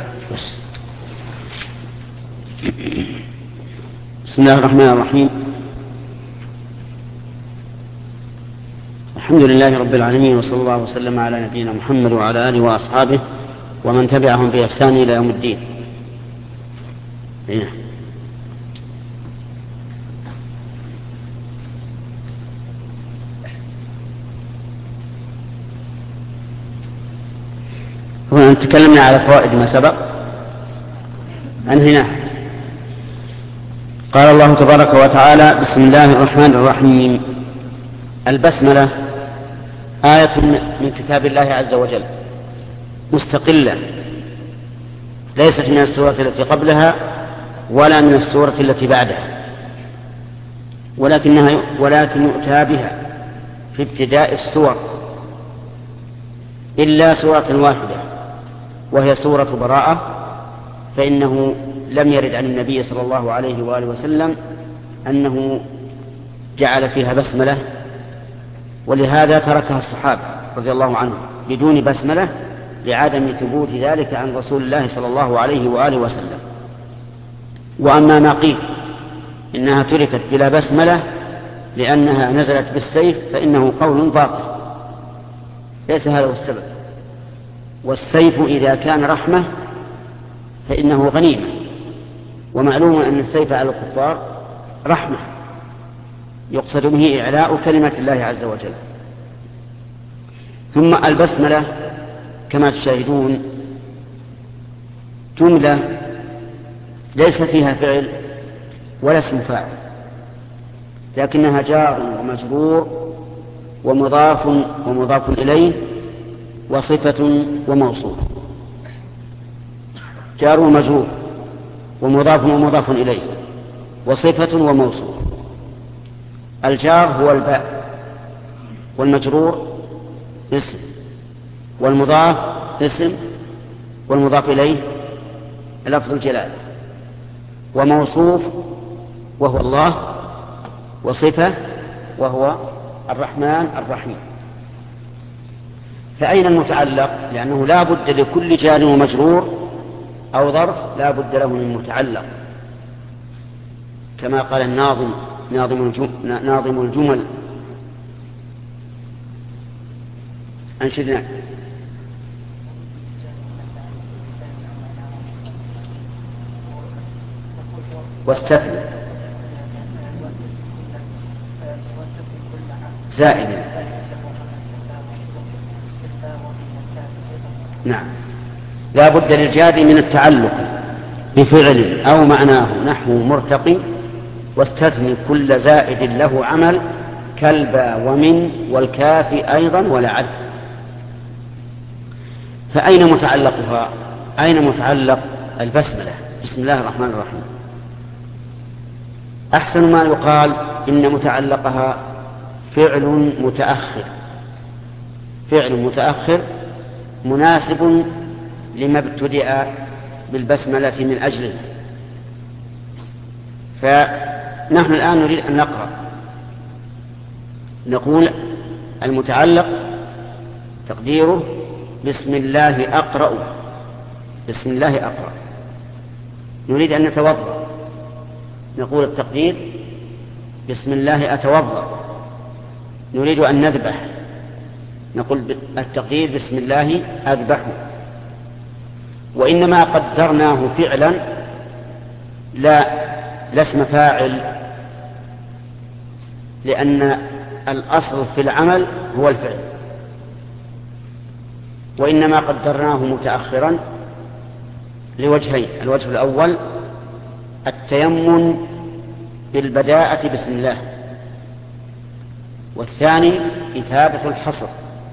بسم الله الرحمن الرحيم. الحمد لله رب العالمين، وصلى الله وسلم على نبينا محمد وعلى آله وأصحابه ومن تبعهم بإحسان إلى يوم الدين. هنا. هنا تكلمنا على فوائد ما سبق. هنا قال الله تبارك وتعالى: بسم الله الرحمن الرحيم. البسملة آية من كتاب الله عز وجل مستقلة، ليست من السورة التي قبلها ولا من السورة التي بعدها، ولكنها ولكن يؤتى بها في ابتداء السور إلا سورة واحدة وهي سورة براءة، فإنه لم يرد عن النبي صلى الله عليه وآله وسلم أنه جعل فيها بسملة، ولهذا تركها الصحابة رضي الله عنهم بدون بسملة لعدم ثبوت ذلك عن رسول الله صلى الله عليه وآله وسلم. وأما ما قيل إنها تركت بلا بسملة لأنها نزلت بالسيف فإنه قول باطل، ليس هذا هو السبب. والسيف إذا كان رحمة فإنه غنيمة، ومعلوم أن السيف على الكفار رحمة يقصد به إعلاء كلمة الله عز وجل. ثم البسملة كما تشاهدون جملة ليس فيها فعل ولا اسم فاعل، لكنها جار ومجرور ومضاف ومضاف إليه وصفة وموصوف. جار ومجرور ومضاف ومضاف إليه وصفة وموصوف. الجار هو الباء، والمجرور اسم، والمضاف اسم، والمضاف إليه لفظ الجلال، وموصوف وهو الله، وصفة وهو الرحمن الرحيم. فأين المتعلق؟ لأنه لا بد لكل جار ومجرور أو ظرف لا بد له من متعلق، كما قال الناظم ناظم ناظم الجمل: أنشدنا. واستثنى زائدا. نعم، لا بد للجار من التعلق بفعل أو معناه نحو مرتقي، واستثني كل زائد له عمل كالبا ومن والكاف أيضا ولعل. فأين متعلقها؟ أين متعلق البسملة؟ بسم الله الرحمن الرحيم. أحسن ما يقال إن متعلقها فعل متأخر، فعل متأخر مناسب لما ابتدأ بالبسملة من أجله. فنحن الآن نريد أن نقرأ، نقول المتعلق تقديره بسم الله أقرأ، بسم الله أقرأ. نريد أن نتوضأ، نقول التقدير بسم الله أتوضأ. نريد أن نذبح، نقول التقدير بسم الله أذبح. وإنما قدرناه فعلا لا لا اسم فاعل، لأن الأصل في العمل هو الفعل، وإنما قدرناه متأخرا لوجهين. الوجه الأول التيمم بالبداءة بسم الله، والثاني إفادة الحصر،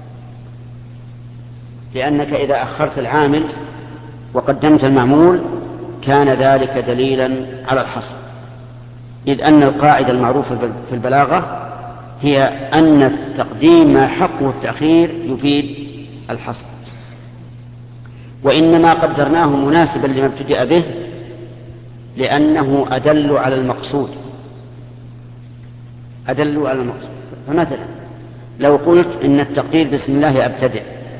لأنك إذا أخرت العامل وقدمت المعمول كان ذلك دليلا على الحصر، إذ أن القاعدة المعروفة في البلاغة هي أن التقديم ما حقه التأخير يفيد الحصر، وإنما قدرناه مناسبا لما ابتدأ به لأنه أدل على المقصود أدل على المقصود. فمثلا لو قلت إن التقدير بسم الله أبتدئ،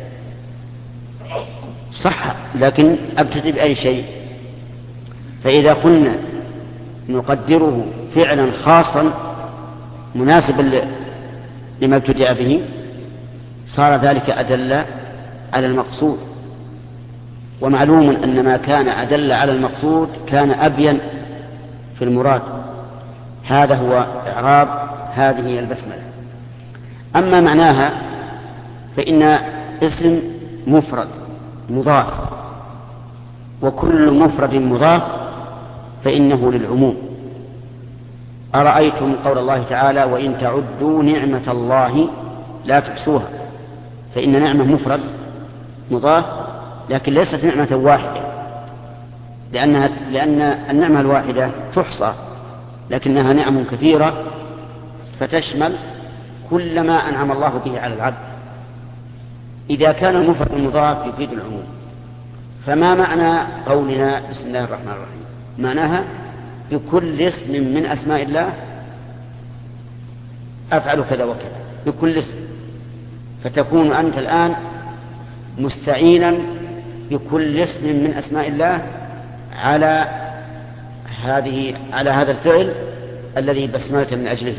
صح، لكن أبتدئ بأي شيء؟ فإذا قلنا نقدره فعلا خاصا مناسبا لما ابتدأ به صار ذلك أدل على المقصود، ومعلوم أن ما كان أدل على المقصود كان أبين في المراد. هذا هو إعراب هذه البسملة. أما معناها فإن اسم مفرد مضاف، وكل مفرد مضاف فإنه للعموم. أرأيتم قول الله تعالى وإن تعدوا نعمة الله لا تحصوها، فإن نعمة مفرد مضاف لكن ليست نعمة واحدة، لأنها لأن النعمة الواحدة تحصى، لكنها نعم كثيرة فتشمل كل ما أنعم الله به على العبد. إذا كان المفرد المضاف يفيد العموم، فما معنى قولنا بسم الله الرحمن الرحيم؟ معناها بكل اسم من أسماء الله أفعل كذا وكذا، بكل اسم. فتكون أنت الآن مستعينا بكل اسم من أسماء الله على هذه على هذا الفعل الذي بسملت من أجله.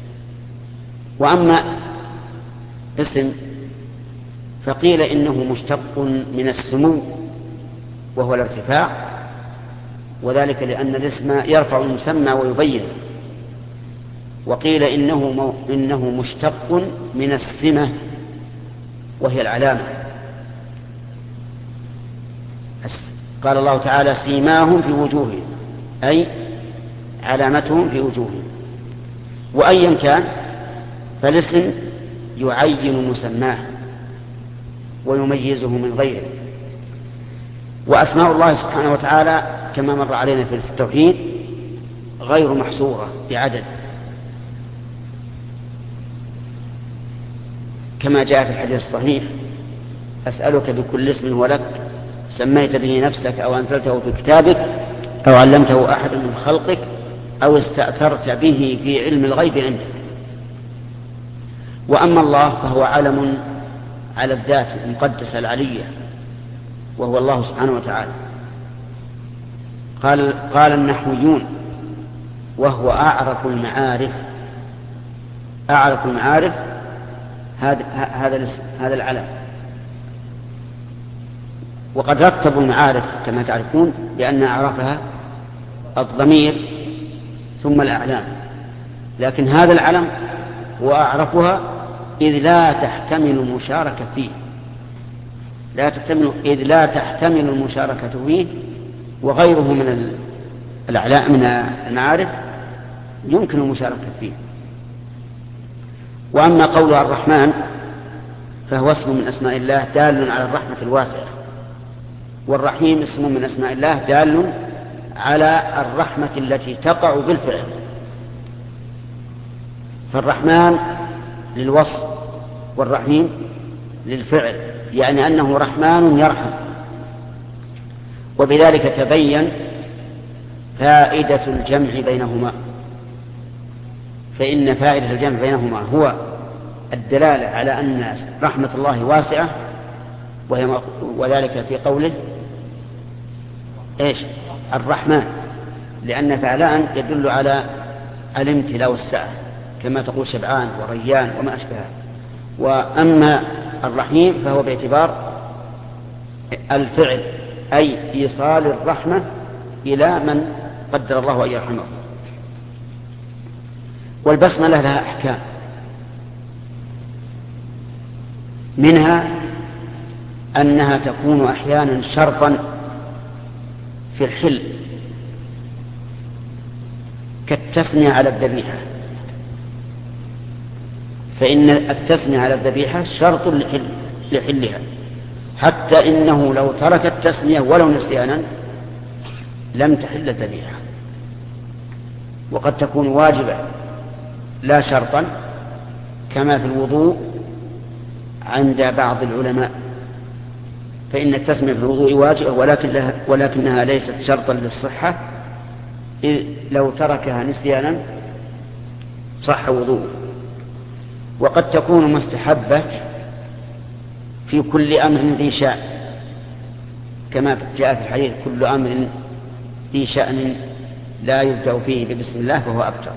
وأما اسم فقيل إنه مشتق من السمو وهو الارتفاع، وذلك لأن الاسم يرفع المسمى ويبين. وقيل إنه, إنه مشتق من السمة وهي العلامة. قال الله تعالى سيماهم في وجوههم، أي علامتهم في وجوههم. وأيا كان فالاسم يعين مسماه ويميزه من غيره. وأسماء الله سبحانه وتعالى كما مر علينا في التوحيد غير محصورة بعدد، كما جاء في الحديث الصحيح أسألك بكل اسم هو لك سميت به نفسك أو أنزلته في كتابك أو علمته أحد من خلقك أو استأثرت به في علم الغيب عندك. وأما الله فهو علم على الذات المقدسة العلية، وهو الله سبحانه وتعالى. قال, قال النحويون وهو أعرف المعارف. أعرف المعارف هذا هذا هذا العلم. وقد رتبوا المعارف كما تعرفون لأن أعرفها الضمير ثم الأعلام، لكن هذا العلم هو أعرفها إذ لا تحتمل المشاركة فيه لا تحتمل إذ لا تحتمل المشاركة فيه، وغيره من الأعلام من المعارف يمكن المشاركة فيه. وأما قول الرحمن فهو اسم من أسماء الله دال على الرحمة الواسعة، والرحيم اسم من أسماء الله دال على الرحمة التي تقع بالفعل. فالرحمن للوصف والرحيم للفعل، يعني أنه رحمن يرحم. وبذلك تبين فائدة الجمع بينهما، فإن فائدة الجمع بينهما هو الدلالة على أن رحمة الله واسعة، وهي وذلك في قوله إيش الرحمن، لأن فعلان يدل على الامتلاء والسعة كما تقول شبعان وريان وما أشبهه. وأما الرحيم فهو باعتبار الفعل، أي إيصال الرحمة إلى من قدر الله أن يرحمه. والبسملة لها أحكام، منها أنها تكون أحيانا شرطا في الحل كالتثنية على الذبيحة، فإن التثنية على الذبيحة شرط لحل لحلها، حتى إنه لو ترك التثنية ولو نسيانا لم تحل الذبيحة. وقد تكون واجبة لا شرطا، كما في الوضوء عند بعض العلماء، فإن التسمية في الوضوء واجبة ولكن لها ولكنها ليست شرطا للصحة، إذ لو تركها نسيانا صح وضوءه. وقد تكون مستحبة في كل أمر ذي شأن، كما جاء في الحديث كل أمر ذي شأن لا يبدأ فيه ببسم الله فهو أبتر،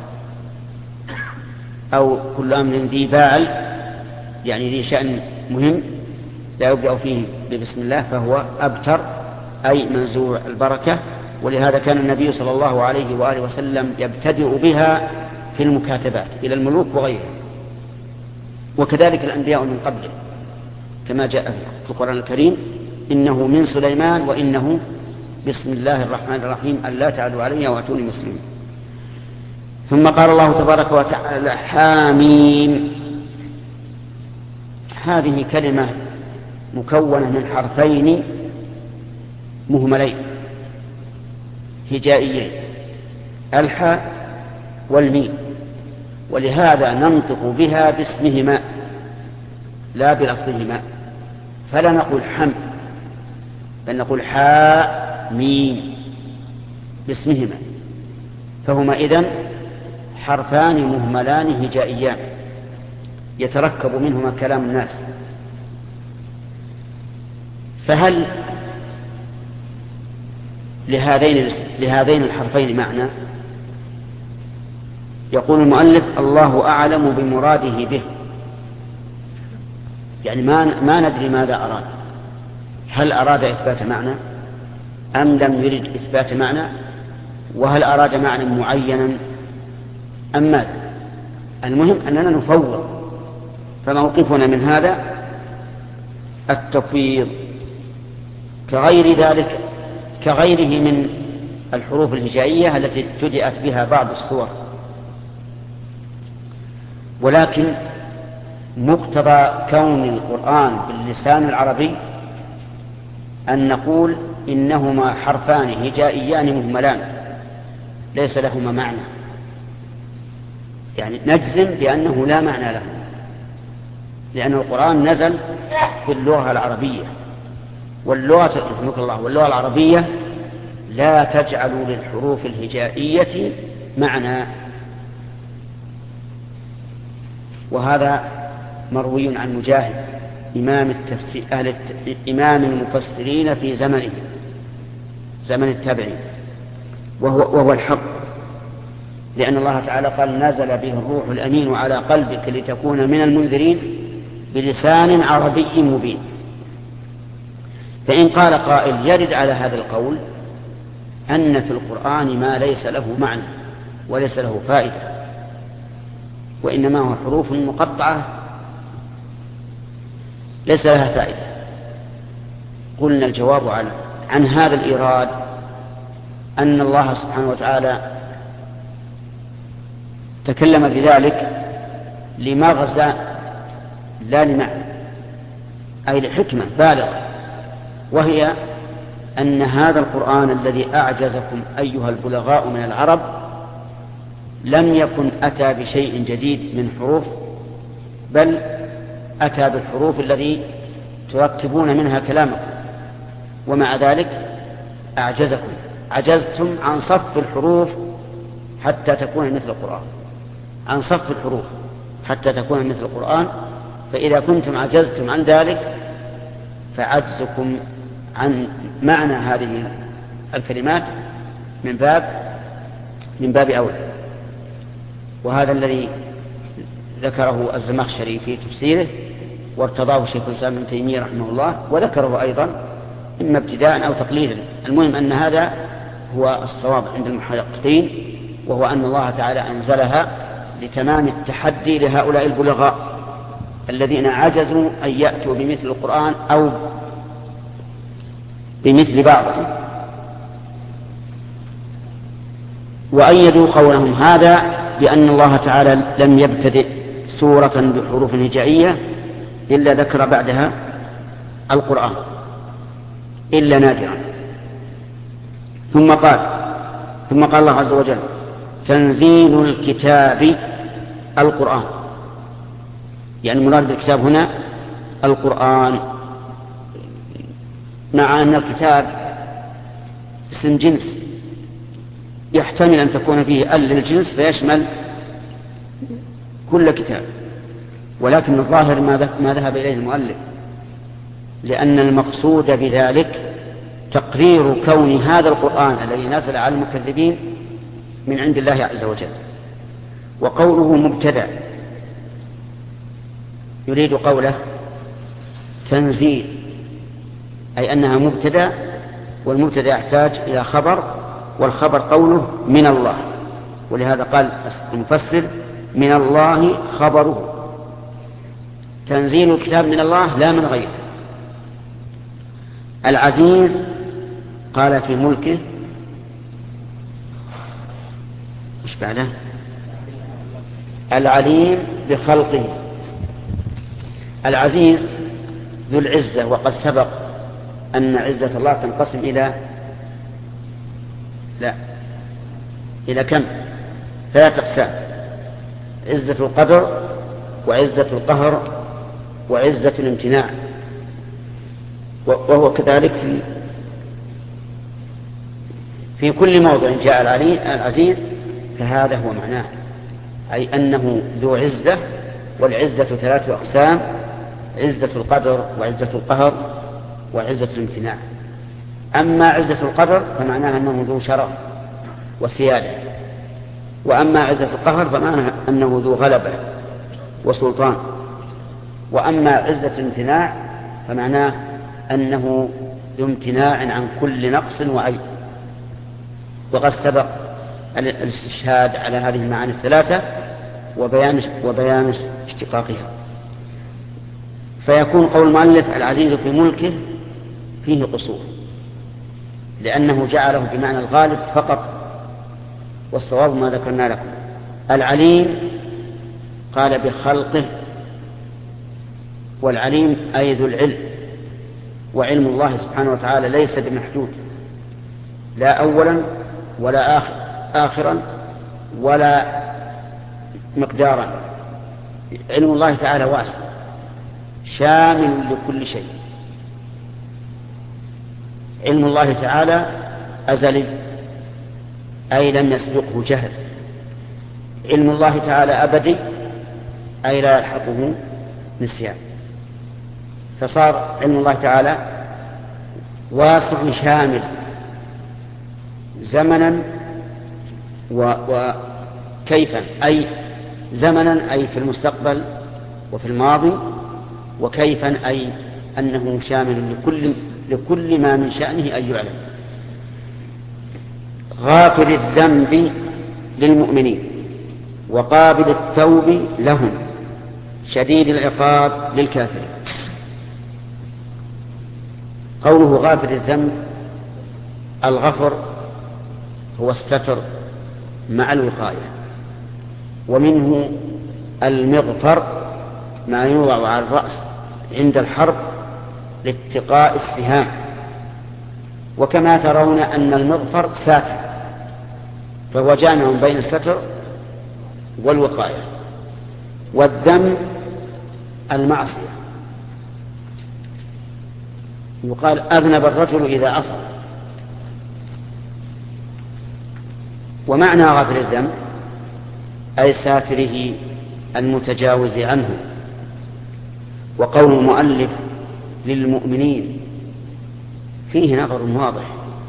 أو كل أمر ذي باعل يعني ذي شأن مهم لا يبدأ فيه ببسم الله فهو أبتر، أي منزوع البركة. ولهذا كان النبي صلى الله عليه وآله وسلم يبتدئ بها في المكاتبات إلى الملوك وغيره، وكذلك الأنبياء من قبله، كما جاء في القرآن الكريم إنه من سليمان وإنه بسم الله الرحمن الرحيم ألا تعلوا علي وأتوني مسلمين. ثم قال الله تبارك وتعالى حاميم. هذه كلمة مكونة من حرفين مهملين هجائيين، الحاء والميم، ولهذا ننطق بها باسمهما لا بلفظهما، فلا نقول حم بل نقول حاء ميم باسمهما، فهما إذن حرفان مهملان هجائيان يتركب منهما كلام الناس. فهل لهذين لهذين الحرفين معنى؟ يقول المؤلف الله أعلم بمراده به، يعني ما ما ندري ماذا أراد، هل أراد إثبات معنى أم لم يرد إثبات معنى، وهل أراد معنى معينا أم ماذا. المهم أننا نفوض، فموقفنا من هذا التفويض، كغير ذلك كغيره من الحروف الهجائية التي ابتدأت بها بعض السور. ولكن مقتضى كون القرآن باللسان العربي أن نقول إنهما حرفان هجائيان مهملان ليس لهما معنى، يعني نجزم بأنه لا معنى له، لأن القرآن نزل في اللغة العربية، واللغة رحمك الله واللغة العربية لا تجعل للحروف الهجائية معنى. وهذا مروي عن مجاهد إمام التفسير أهل الت... إمام المفسرين في زمنه زمن التابعين، وهو, وهو الحق، لأن الله تعالى قال نزل به الروح الأمين على قلبك لتكون من المنذرين بلسان عربي مبين. فإن قال قائل يرد على هذا القول أن في القرآن ما ليس له معنى وليس له فائدة، وإنما هو حروف مقطعة ليس لها فائدة، قلنا الجواب عن, عن هذا الإيراد أن الله سبحانه وتعالى تكلم بذلك لمغزى لا لمعنى، أي لحكمة بالغة، وهي أن هذا القرآن الذي أعجزكم أيها البلغاء من العرب لم يكن أتى بشيء جديد من حروف، بل أتى بالحروف الذي ترتبون منها كلامكم، ومع ذلك أعجزكم، عجزتم عن صف الحروف حتى تكون مثل القرآن، عن صف الحروف حتى تكون مثل القرآن. فإذا كنتم عجزتم عن ذلك فعجزكم عن معنى هذه الكلمات من باب من باب أولى. وهذا الذي ذكره الزمخشري في تفسيره وارتضاه شيخ الإسلام ابن تيمية رحمه الله، وذكره أيضا إما ابتداء أو تقليدا. المهم أن هذا هو الصواب عند المحققين، وهو أن الله تعالى أنزلها لتمام التحدي لهؤلاء البلغاء الذين عجزوا أن يأتوا بمثل القرآن أو بمثل بعضه، وأيدوا قولهم هذا بأن الله تعالى لم يبتدئ سورة بحروف هجائية إلا ذكر بعدها القرآن إلا نادرا. ثم قال ثم قال الله عز وجل تنزيل الكتاب القرآن، يعني المراد بالكتاب هنا القرآن، مع أن الكتاب اسم جنس يحتمل أن تكون فيه ال للجنس فيشمل كل كتاب، ولكن الظاهر ما ذهب إليه المؤلف، لأن المقصود بذلك تقرير كون هذا القرآن الذي نزل على المكذبين من عند الله عز وجل. وقوله مبتدأ يريد قوله تنزيل، أي أنها مبتدأ، والمبتدأ يحتاج إلى خبر، والخبر قوله من الله، ولهذا قال المفسر من الله خبره، تنزيل الكتاب من الله لا من غيره. العزيز قال في ملكه مش بعده العليم بخلقه. العزيز ذو العزة، وقد سبق أن عزة الله تنقسم إلى لا إلى كم؟ ثلاث أقسام: عزة القدر، وعزة القهر، وعزة الامتناع. وهو كذلك في في كل موضع جاء العزيز فهذا هو معناه، أي أنه ذو عزة، والعزة ثلاث أقسام: عزة القدر، وعزة القهر، وعزة الامتناع. أما عزة القدر فمعناها أنه ذو شرف وسيادة، وأما عزة القهر فمعناها أنه ذو غلبة وسلطان، وأما عزة الامتناع فمعناه أنه ذو امتناع عن كل نقص وعيب. وقد سبق الاستشهاد على هذه المعاني الثلاثة وبيان وبيان اشتقاقها. فيكون قول المؤلف العزيز في ملكه فيه قصور، لأنه جعله بمعنى الغالب فقط، والصواب ما ذكرنا لكم. العليم قال بخلقه، والعليم أي ذو العلم، وعلم الله سبحانه وتعالى ليس بمحدود، لا أولا ولا آخر آخرا ولا مقدارا. علم الله تعالى واسع شامل لكل شيء. علم الله تعالى أزلي، أي لم يسبقه جهل. علم الله تعالى أبدي، أي لا يلحقه نسيان. فصار علم الله تعالى واسع شامل زمنا وكيفا، أي زمنا أي في المستقبل وفي الماضي، وكيفا أي أنه شامل لكل, لكل ما من شأنه أن يعلم. غافر الذنب للمؤمنين، وقابل التوب لهم، شديد العقاب للكافرين. قوله غافر الذنب، الغفر هو الستر مع الوقاية، ومنه المغفر ما يوضع على الرأس عند الحرب لاتقاء السهام. وكما ترون أن المغفر ساتر، فهو جامع بين الستر والوقاية. والذنب المعصية، يقال أذنب الرجل إذا عصى. ومعنى غافر الذنب أي ساتره المتجاوز عنه. وقول المؤلف للمؤمنين فيه نظر واضح،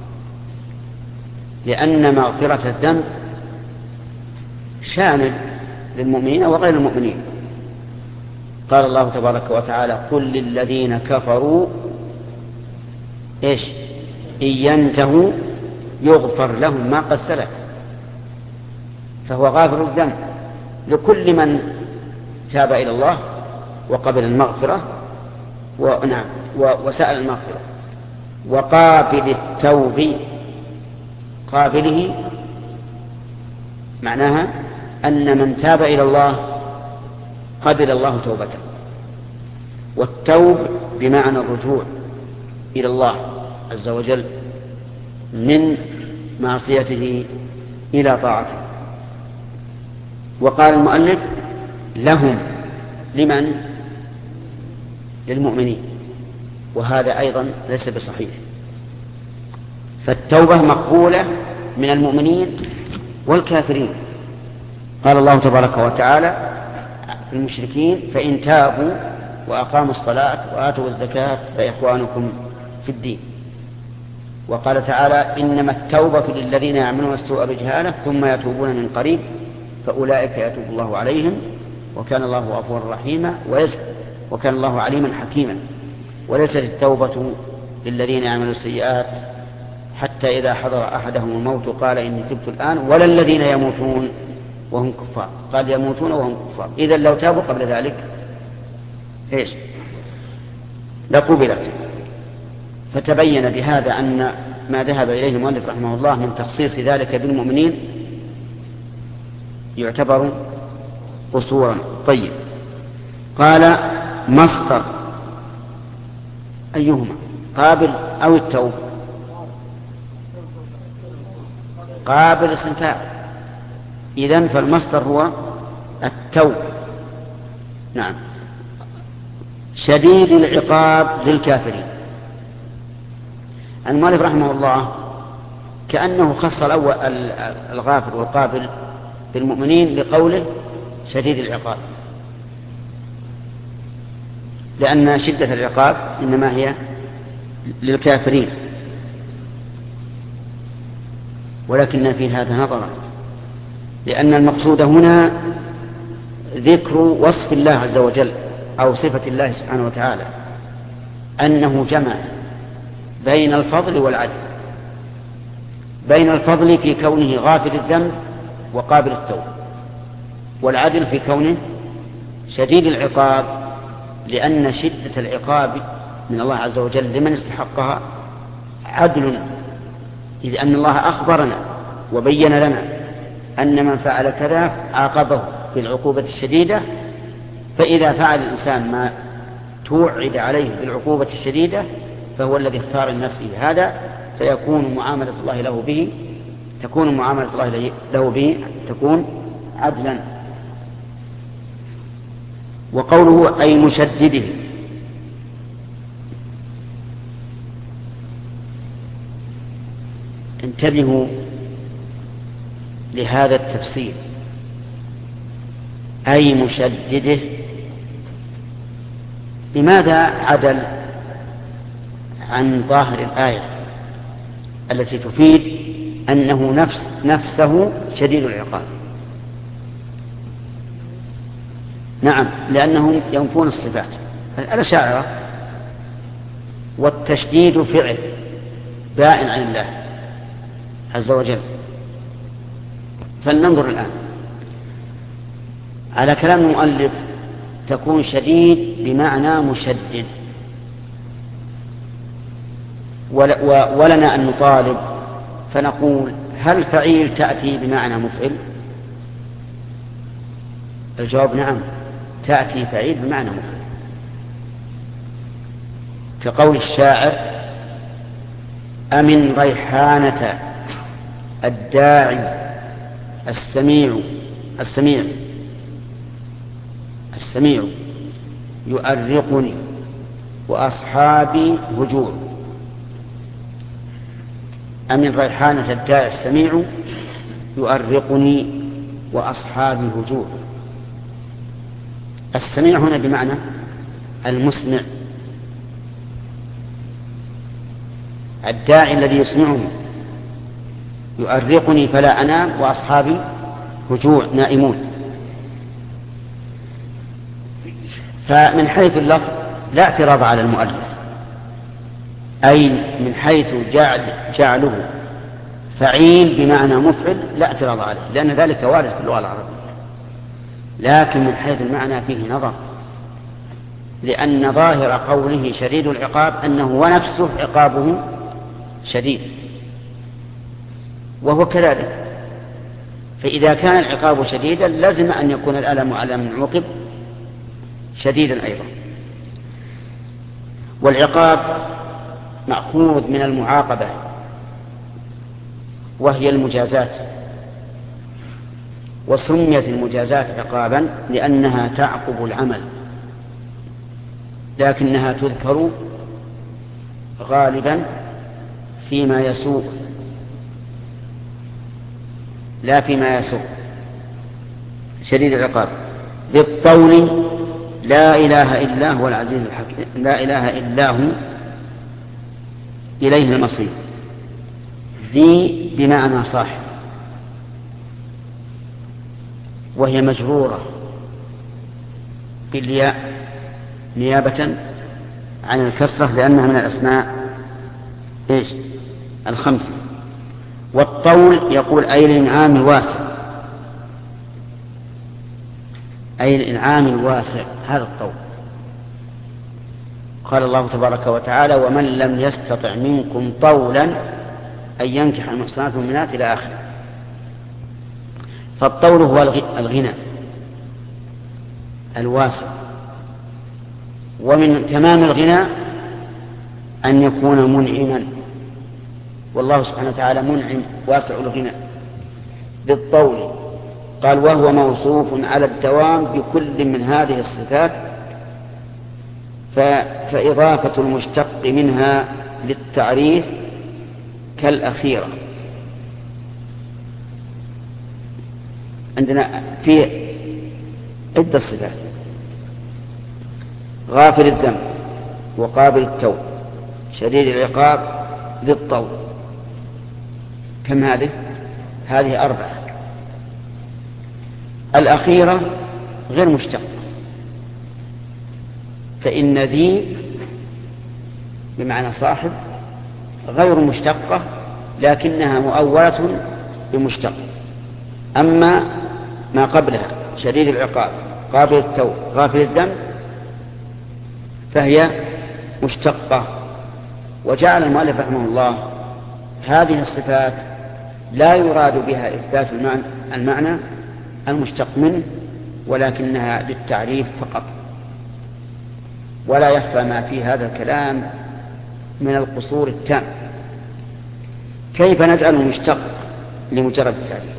لأن مغفرة الذنب شامل للمؤمنين وغير المؤمنين. قال الله تبارك وتعالى قل للذين كفروا إيش إن ينتهوا يغفر لهم ما قد سلف. فهو غافر الذنب لكل من تاب إلى الله وقبل المغفرة ونعم وسأل المغفرة. وقابل التوب، قابله معناها أن من تاب إلى الله قبل الله توبته. والتوب بمعنى الرجوع إلى الله عز وجل من معصيته إلى طاعته. وقال المؤلف لهم، لمن؟ للمؤمنين، وهذا أيضا ليس بصحيح. فالتوبة مقبولة من المؤمنين والكافرين. قال الله تبارك وتعالى في المشركين فإن تابوا وأقاموا الصلاة وآتوا الزكاة فإخوانكم في الدين. وقال تعالى إنما التوبة للذين يعملون السوء بجهالة ثم يتوبون من قريب فأولئك يتوب الله عليهم وكان الله غفورا رحيما وكان الله عليما حكيما. وليست التوبة للذين يعملون السيئات حتى إذا حضر أحدهم الموت قال إني تبت الآن، ولا الذين يموتون وهم كفار، قال يموتون وهم كفار. إذن لو تابوا قبل ذلك إيش؟ لقبلت. فتبين بهذا أن ما ذهب إليه المؤلف رحمه الله من تخصيص ذلك بالمؤمنين يعتبر قصورا. طيب، قال مصدر أيهما، قابل أو التوب؟ قابل اسم فاعل، إذن فالمصدر هو التوب. نعم. شديد العقاب للكافرين. المؤلف رحمه الله كأنه خص الأول الغافر والقابل بالمؤمنين لقوله شديد العقاب، لأن شدة العقاب إنما هي للكافرين. ولكن في هذا نظرا، لأن المقصود هنا ذكر وصف الله عز وجل أو صفة الله سبحانه وتعالى أنه جمع بين الفضل والعدل، بين الفضل في كونه غافر الذنب وقابل التوبة، والعدل في كونه شديد العقاب، لأن شدة العقاب من الله عز وجل لمن استحقها عدل، إذ أن الله أخبرنا وبين لنا أن من فعل كذا عاقبه بالعقوبة الشديدة. فإذا فعل الإنسان ما توعد عليه بالعقوبة الشديدة فهو الذي اختار لنفسه هذا، فيكون معاملة الله له به تكون معاملة الله له به تكون عدلا. وقوله أي مشدده، انتبهوا لهذا التفسير، أي مشدده. لماذا عدل عن ظاهر الآية التي تفيد أنه نفس نفسه شديد العقاب؟ نعم، لأنهم ينفون الصفات الأشاعرة، والتشديد فعل بائن عن الله عز وجل. فلننظر الآن على كلام المؤلف، تكون شديد بمعنى مشدد، ولنا أن نطالب فنقول هل فعيل تأتي بمعنى مفعل؟ الجواب نعم، تأتي فعيل بمعنى مفعل، كقول الشاعر أمن ريحانة الداعي السميع السميع السميع يؤرقني وأصحابي هجوع. أمن ريحانة الداعي السميع يؤرقني وأصحابي هجوع. السميع هنا بمعنى المسمع، الداعي الذي يسمعني. يؤرقني فلا أنام وأصحابي هجوع نائمون. فمن حيث اللفظ لا اعتراض على المؤلف، أي من حيث جعل جعله فعيل بمعنى مفعل لا اعتراض عليه، لأن ذلك وارد في اللغة العربية. لكن من حيث المعنى فيه نظر، لأن ظاهر قوله شديد العقاب أنه ونفسه عقابه شديد، وهو كذلك فإذا كان العقاب شديدا لازم أن يكون الألم على من عوقب شديدا أيضا. والعقاب مأخوذ من المعاقبة وهي المجازات، وسميت المجازات عقابا لأنها تعقب العمل، لكنها تذكر غالبا فيما يسوء لا فيما يسوء. شديد العقاب بالطول لا إله إلا هو العزيز الحكيم، لا إله إلا هو إليه المصير. ذي بمعنى صاحب، وهي مجرورة بالياء نيابة عن الكسرة لأنها من الأسماء إيش الخمسة. والطول يقول أي الإنعام الواسع، أي الإنعام الواسع، هذا الطول. قال الله تبارك وتعالى ومن لم يستطع منكم طولا أن ينكح المحصنات المؤمنات إلى آخره. فالطول هو الغنى الواسع، ومن تمام الغنى أن يكون منعما، والله سبحانه وتعالى منعم واسع الغنى بالطول. قال وهو موصوف على الدوام بكل من هذه الصفات، فإضافة المشتق منها للتعريف كالأخيرة. عندنا في عدة صفات: غافر الذنب، وقابل التوب، شديد العقاب، ذي الطول. كم هذه؟ هذه أربعة. الأخيرة غير مشتقة، فإن ذي بمعنى صاحب غير مشتقة لكنها مؤولة بمشتق. أما ما قبلها شديد العقاب، قابل التوب، غافل الذنب، فهي مشتقة. وجعل المؤلف رحمه الله هذه الصفات لا يراد بها إثبات المعنى المشتق منه، ولكنها للتعريف فقط. ولا يخفى ما في هذا الكلام من القصور التام. كيف نجعل المشتق لمجرد التعريف؟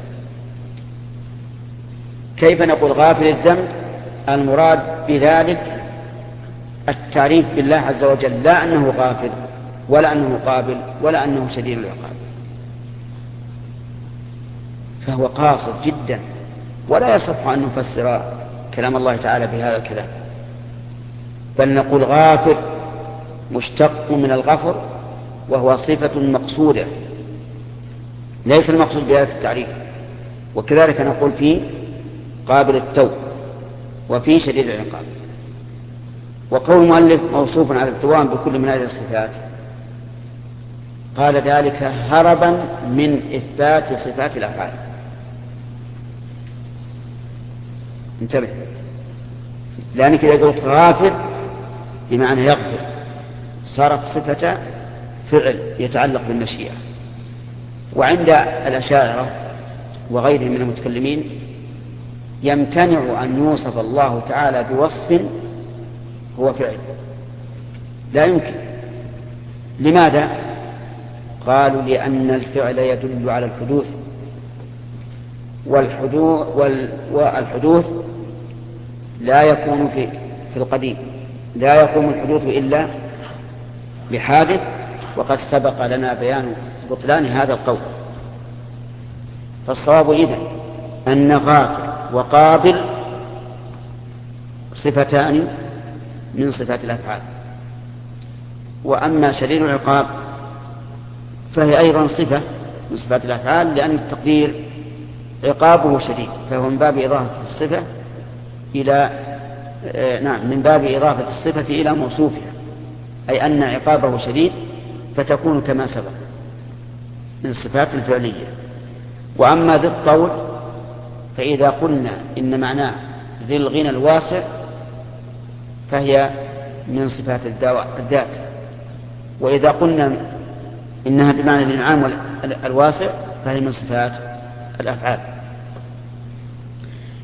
كيف نقول غافل الذنب المراد بذلك التعريف بالله عز وجل، لا أنه غافل ولا أنه قابل ولا أنه شديد العقاب، فهو قاصر جدا، ولا يصح أن نفسر كلام الله تعالى بهذا الكلام، بل نقول غافر مشتق من الغفر، وهو صفة مقصودة ليس المقصود بهذا التعريف. وكذلك نقول في قابل التوب وفي شديد العقاب. وقول المؤلف موصوف على الدوام بكل من هذه الصفات، قال ذلك هربا من إثبات صفات الأفعال. انتبه، لأنك إذا قلت غافر بمعنى يغفر صارت صفة فعل يتعلق بالمشيئة. وعند الأشاعرة وغيرهم من المتكلمين يمتنع أن يوصف الله تعالى بوصف هو فعل، لا يمكن. لماذا؟ قالوا لأن الفعل يدل على الحدوث، والحدوث, والحدوث لا يكون في, في القديم، لا يقوم الحدوث إلا بحادث، وقد سبق لنا بيان بطلان هذا القول. فالصواب إذن أن غافر وقابل صفتان من صفات الأفعال. وأما شديد العقاب فهي أيضا صفة من صفات الأفعال، لأن التقدير عقابه شديد، فهو من باب إضافة الصفة إلى آه نعم من باب إضافة الصفة إلى موصوفها، أي أن عقابه شديد فتكون كما سبق من الصفات الفعلية. وأما ذي الطول فإذا قلنا إن معناه ذي الغنى الواسع فهي من صفات الذات، وإذا قلنا إنها بمعنى الإنعام الواسع فهي من صفات الأفعال.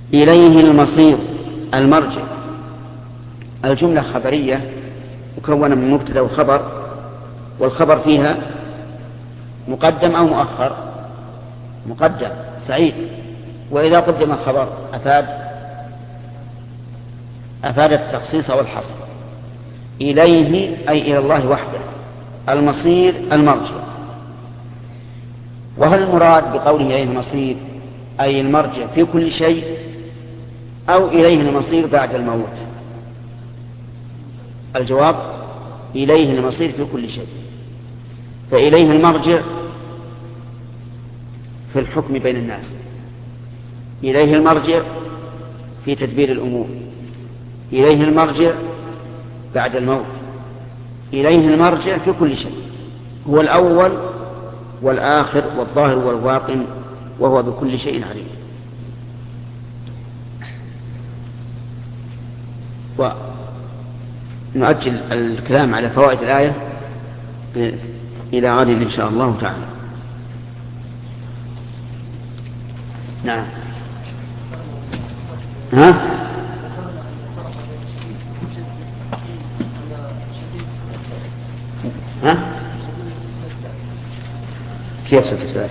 إليه المصير المرجع. الجملة خبرية مكونة من مبتدأ وخبر، والخبر فيها مقدم أو مؤخر؟ مقدم. سعيد. وإذا قدم الخبر أفاد أفاد التخصيص والحصر. إليه أي إلى الله وحده، المصير المرجع. وهل المراد بقوله إليه المصير أي المرجع في كل شيء، أو إليه المصير بعد الموت؟ الجواب إليه المصير في كل شيء. فإليه المرجع في الحكم بين الناس، إليه المرجع في تدبير الأمور، إليه المرجع بعد الموت، إليه المرجع في كل شيء. هو الأول والآخر والظاهر والباطن، وهو بكل شيء عليم. ونؤجل الكلام على فوائد الآية إلى غد إن شاء الله تعالى. نعم. ها؟ ها؟ كيف ستسأل؟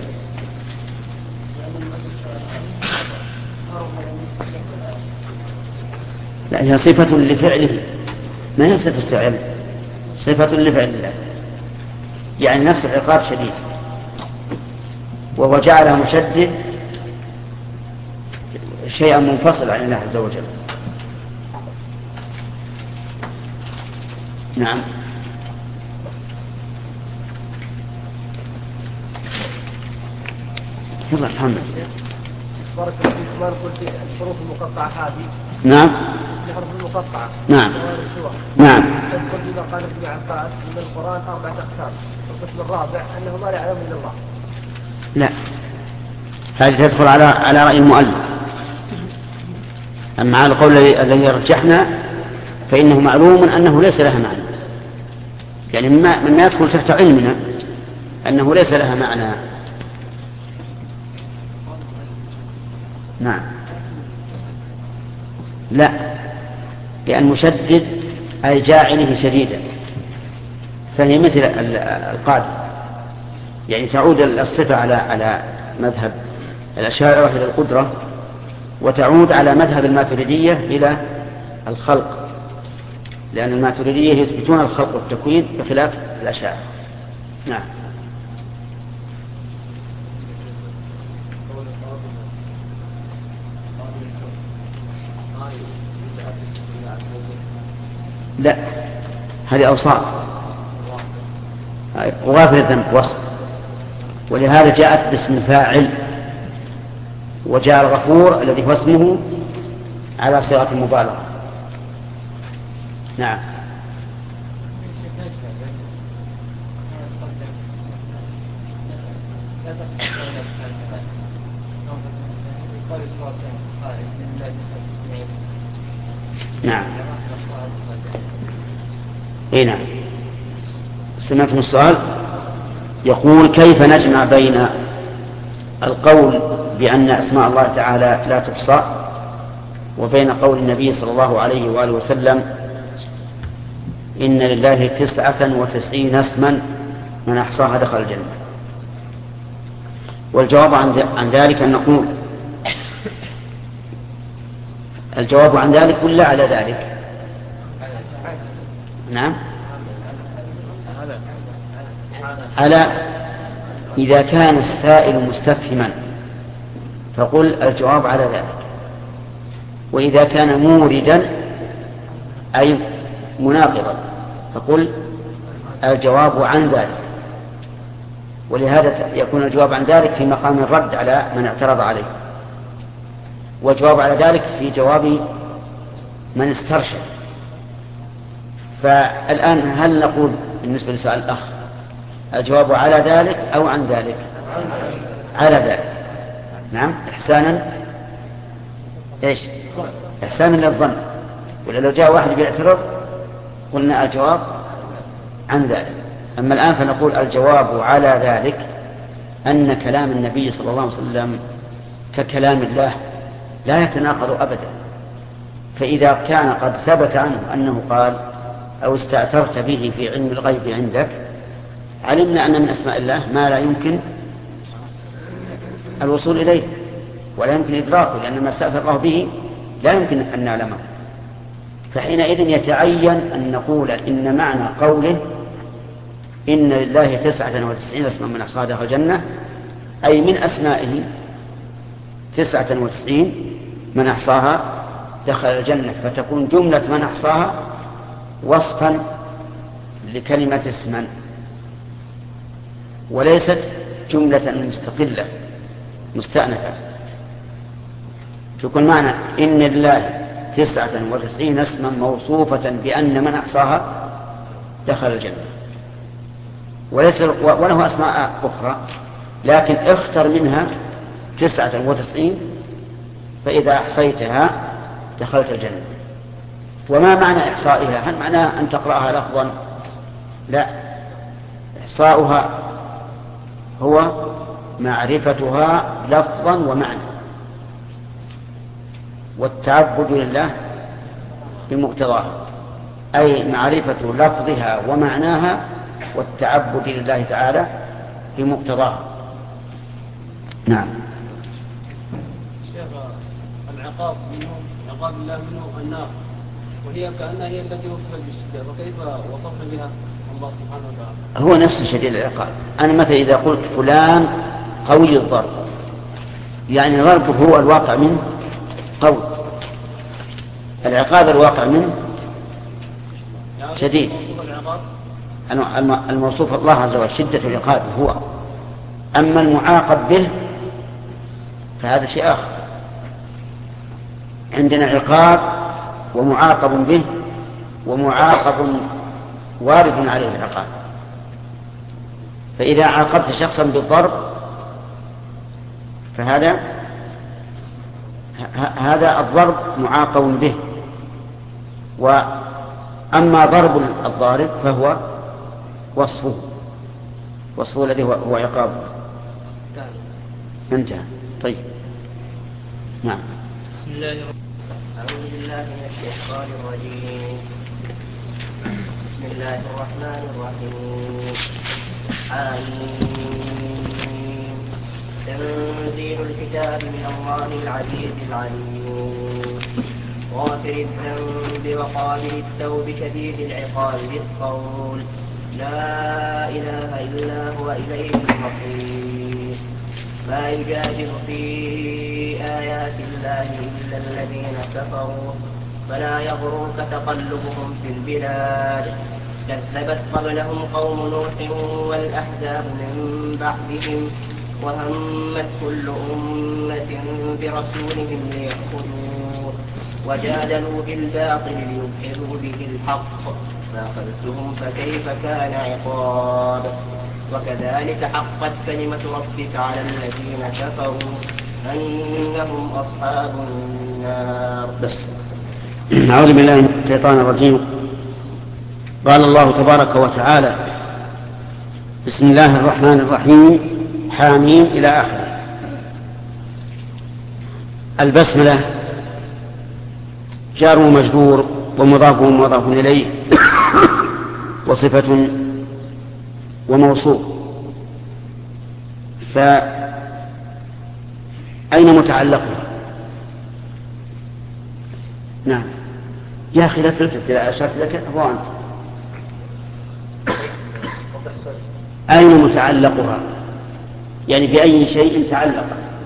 لا، هي صفة لفعله، ما هي صفة فعل، صفة لفعل الله، يعني نفس العقاب شديد، وهو جعله مشدد شيئا منفصل عن الله عز وجل. نعم. يلا محمد. بارك الله فيك. ما نقول في الحروف المقطعة هذه. نعم. الحروف المقطعة. نعم. نعم. تدخل فيما قال ابن عباس من القرآن أربعة أقسام. القسم الرابع أنه ما لا يعلم إلا الله. لا، هذه تدخل على على رأي المؤلف. أما على القول الذي يرجحنا فإنه معلوم أنه ليس لها معنى، يعني مما مما يدخل تحت علمنا أنه ليس لها معنى. نعم. لا، لأن مشدد أي جاعله شديدا، فهي مثل القادر، يعني تعود الصفة على على مذهب الأشاعرة إلى القدرة، وتعود على مذهب الماتريدية إلى الخلق، لأن الماتريدية يثبتون الخلق والتكوين بخلاف الأشاعرة. نعم. لا، هذه أوصاف، وغافر الذنب وصف، ولهذا جاءت باسم الفاعل، وجاء الغفور الذي هو اسمه على صيغة المبالغة. نعم. نعم. اي نعم. سمعتم السؤال؟ يقول: كيف نجمع بين القول بأن أسماء الله تعالى لا تحصى وبين قول النبي صلى الله عليه وآله وسلم: إن لله تسعة وتسعين اسما من أحصاها دخل الجنة؟ والجواب عن ذلك أن نقول: الجواب عن ذلك ولا على ذلك؟ نعم، على. إذا كان السائل مستفهما فقل الجواب على ذلك، وإذا كان موردا أي مناقضا فقل الجواب عن ذلك. ولهذا يكون الجواب عن ذلك في مقام الرد على من اعترض عليه، والجواب على ذلك في جواب من استرشد. فالآن هل نقول بالنسبة لسؤال الأخ الجواب على ذلك أو عن ذلك؟ على ذلك. نعم، إحسانا إيش؟ إحسانا للظن. ولا لو جاء واحد بيعترض قلنا الجواب عن ذلك. أما الآن فنقول الجواب على ذلك أن كلام النبي صلى الله عليه وسلم ككلام الله لا يتناقض أبدا. فإذا كان قد ثبت عنه أنه قال أو استأثرت به في علم الغيب عندك، علمنا أن من أسماء الله ما لا يمكن الوصول إليه ولا يمكن إدراكه، لأن ما استأثر الله به لا يمكن أن نعلمه. فحينئذ يتعين أن نقول إن معنى قوله إن لله تسعة وتسعين اسما من أحصاها دخل الجنة، أي من أسمائه تسعة وتسعين من أحصاها دخل الجنة، فتكون جملة من أحصاها وصفا لكلمة اسما وليست جملة مستقلة مستأنفة. تكون معنى إن لله تسعة وتسعين اسما موصوفة بأن من أحصاها دخل الجنة، وليس وله أسماء أخرى، لكن اختر منها تسعة وتسعين فإذا أحصيتها دخلت الجنة. وما معنى إحصائها؟ هل معناه أن تقرأها لفظا؟ لا، إحصاؤها هو معرفتها لفظا ومعنى، والتعبد لله بمقتضاها، أي معرفة لفظها ومعناها والتعبد لله تعالى بمقتضاها. نعم. شيخ العقاب منه عقاب الله منه النار، وهي كأنها هي التي وصفت بالشدة، وكيف وصفنا بها الله سبحانه وتعالى؟ هو نفس شديد العقاب. أنا مثلا إذا قلت فلان قوي الضرب، يعني ضربه هو الواقع منه قوي، العقاب الواقع منه شديد. الموصوف الله عز وجل شدة العقاب هو، أما المعاقب به فهذا شيء آخر. عندنا عقاب ومعاقب به، ومعاقب وارد عليه العقاب. فإذا عاقبت شخصا بالضرب فهذا هذا الضرب معاقب به، وأما ضرب الضارب فهو وصفه وصفه الذي هو عقابه. انتهى. طيب. نعم. بسم الله الرحمن الرحيم. أعوذ بالله من الشيطان الرجيم. بسم الله الرحمن الرحيم. آمين. تنزيل الكتاب من الله العزيز العليم، غافر الذنب وقابل التوب شديد العقاب بالقول، لا إله إلا هو إليه المصير. ما يجادل في آيات الله إلا الذين كفروا، فلا يغرك تقلبهم في البلاد. كذبت قبلهم قوم نوح والأحزاب من بعدهم، وهمت كل أمة برسولهم ليأخذوه، وجادلوا بالباطل ليدحضوا به الحق، فأخذتهم فكيف كان عقاب. وكذلك حقت كلمة ربك على الذين كفروا أنهم أصحاب النار. بس. أعوذ بالله من الشيطان الرجيم. قال الله تبارك وتعالى: بسم الله الرحمن الرحيم، حاميم إلى آخره. البسملة جار ومجرور ومضاف ومضاف إليه وصفة وموصوف. فأين متعلقها؟ نعم يا أخي لا تلتفت إذا أشرت لك هو أنت. أين متعلقها؟ يعني بأي شيء تعلقت؟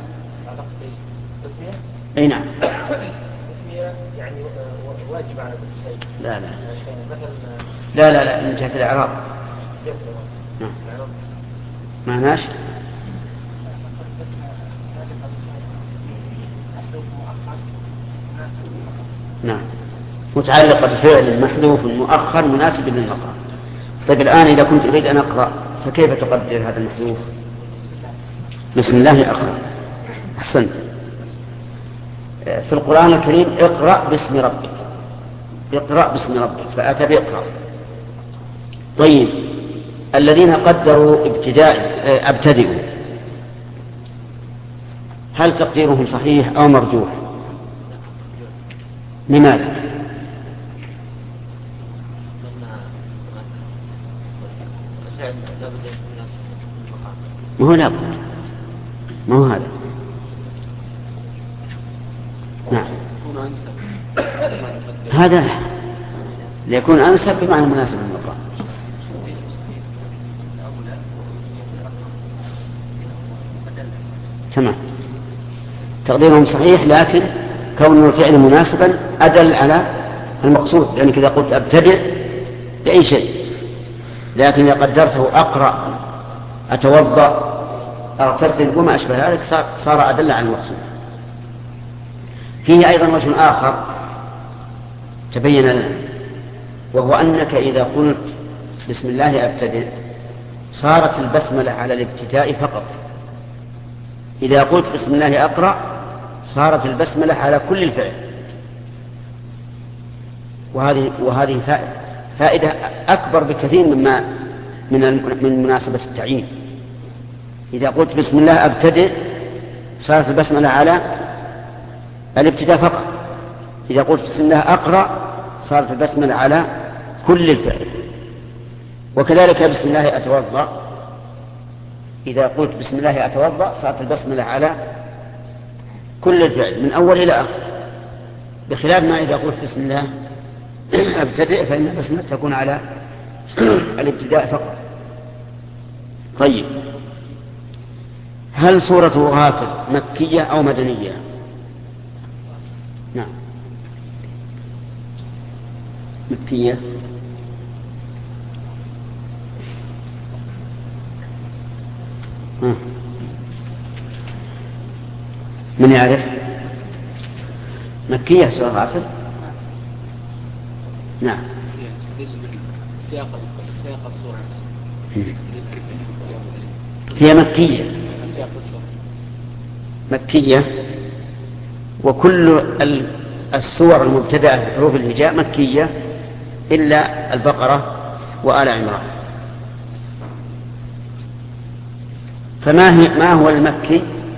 أي نعم. يعني واجب على كل شيء. لا لا لا لا لا من جهة الإعراب. نعم. معناش؟ نعم متعلقة بفعل محذوف مؤخر مناسب للمقام. طيب الآن إذا كنت أريد أن أقرأ فكيف تقدر هذا المحذوف؟ بسم الله أقرأ. أحسنت. في القرآن الكريم اقرأ باسم ربك، اقرأ باسم ربك، فأتى بإقرأ. طيب الذين قدروا ابتداء ابتدئوا، هل تقديرهم صحيح أو مرجوح؟ لماذا؟ ما هو لابد، ما هو هذا. نعم هذا ليكون أنسب بمعنى مناسب للمقام. تمام، تقديرهم صحيح، لكن كون الفعل مناسبا أدل على المقصود، لأنك يعني إذا قلت أبتدئ بأي شيء، لكن إذا قدرته أقرأ أتوضأ أغتسل وما أشبه ذلك صار أدل على المقصود. فيه أيضا وجه آخر تبين لنا، وهو أنك إذا قلت بسم الله أبتدئ صارت البسملة على الابتداء فقط، إذا قلت بسم الله أقرأ صارت البسملة على كل الفعل. وهذه وهذه فائدة, فائدة أكبر بكثير مما من من مناسبة التعيين. إذا قلت بسم الله أبتدئ صارت البسملة على الابتداء فقط، إذا قلت بسم الله أقرأ صارت البسملة على كل الفعل. وكذلك بسم الله أتوضأ، إذا قلت بسم الله أتوضأ صارت البسملة على كل الفعل من أول إلى آخر، بخلاف ما إذا قلت بسم الله أبتدئ فإن البسملة تكون على الابتداء فقط. طيب، هل سورة غافر مكية أو مدنية؟ نعم مكية. من يعرف؟ مكية سورة غافر. نعم سياق الصورة هي مكية مكية وكل السور المبتدأة بحروف الهجاء مكية إلا البقرة وآل عمران. فما هي ما هو المكي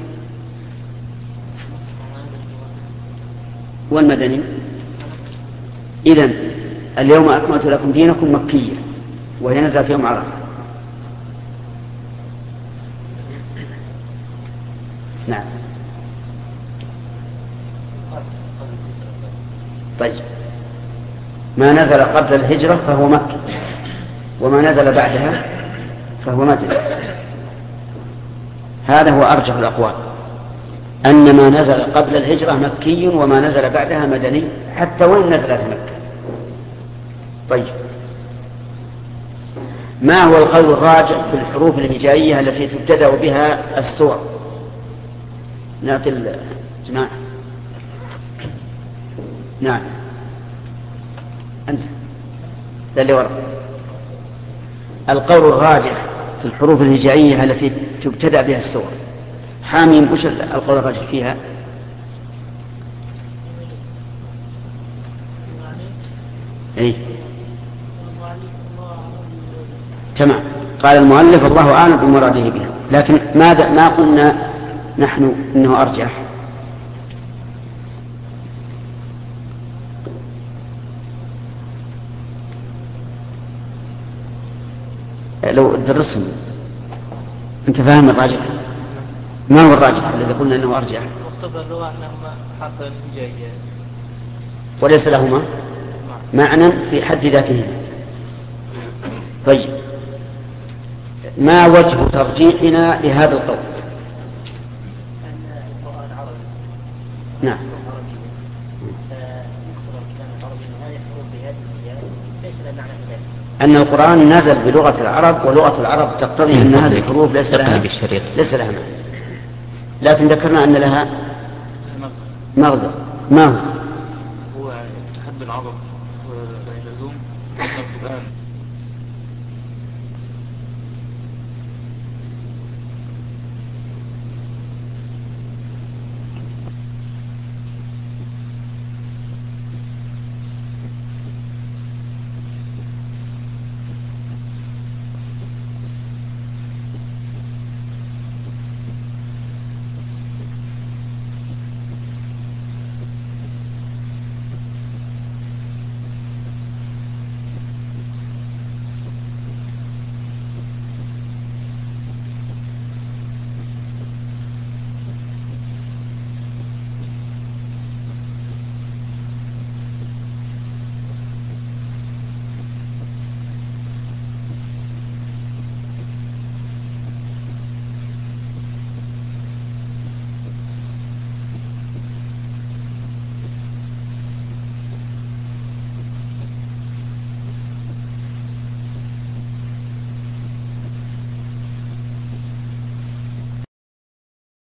والمدني؟ إذن اليوم أكملت لكم دينكم مكية وهي نزلت يوم عرفة. نعم طيب، ما نزل قبل الهجرة فهو مكي، وما نزل بعدها فهو مدني. هذا هو أرجح الأقوال، أن ما نزل قبل الهجرة مكي وما نزل بعدها مدني حتى وإن نزل في مكة. طيب، ما هو القول الراجح في الحروف الهجائية التي تبتدأ بها السور؟ نعطي الجماعة. نعم أنت اللي وراء. القول الراجح في الحروف الهجائية التي تبتدأ بها السور، حاميم وش القول الراجح فيها؟ اي تمام، قال المؤلف الله أعلم بمراده بها، لكن ماذا ما قلنا نحن إنه أرجح؟ لو درسهم أنت فاهم الراجح؟ ما هو الراجح الذي قلنا أنه أرجح؟ مقتضى اللغة أنهما حرف هجائي وليس لهما معنى في حد ذاتهما. طيب، ما وجه ترجيحنا لهذا القول؟ نعم أن القرآن نزل بلغة العرب، ولغة العرب تقتضي أن هذه الحروف ليس لها ليس لها معنى، لكن ذكرنا أن لها مغزى. ما هو؟ هو تحب العرب والعلوم والقرآن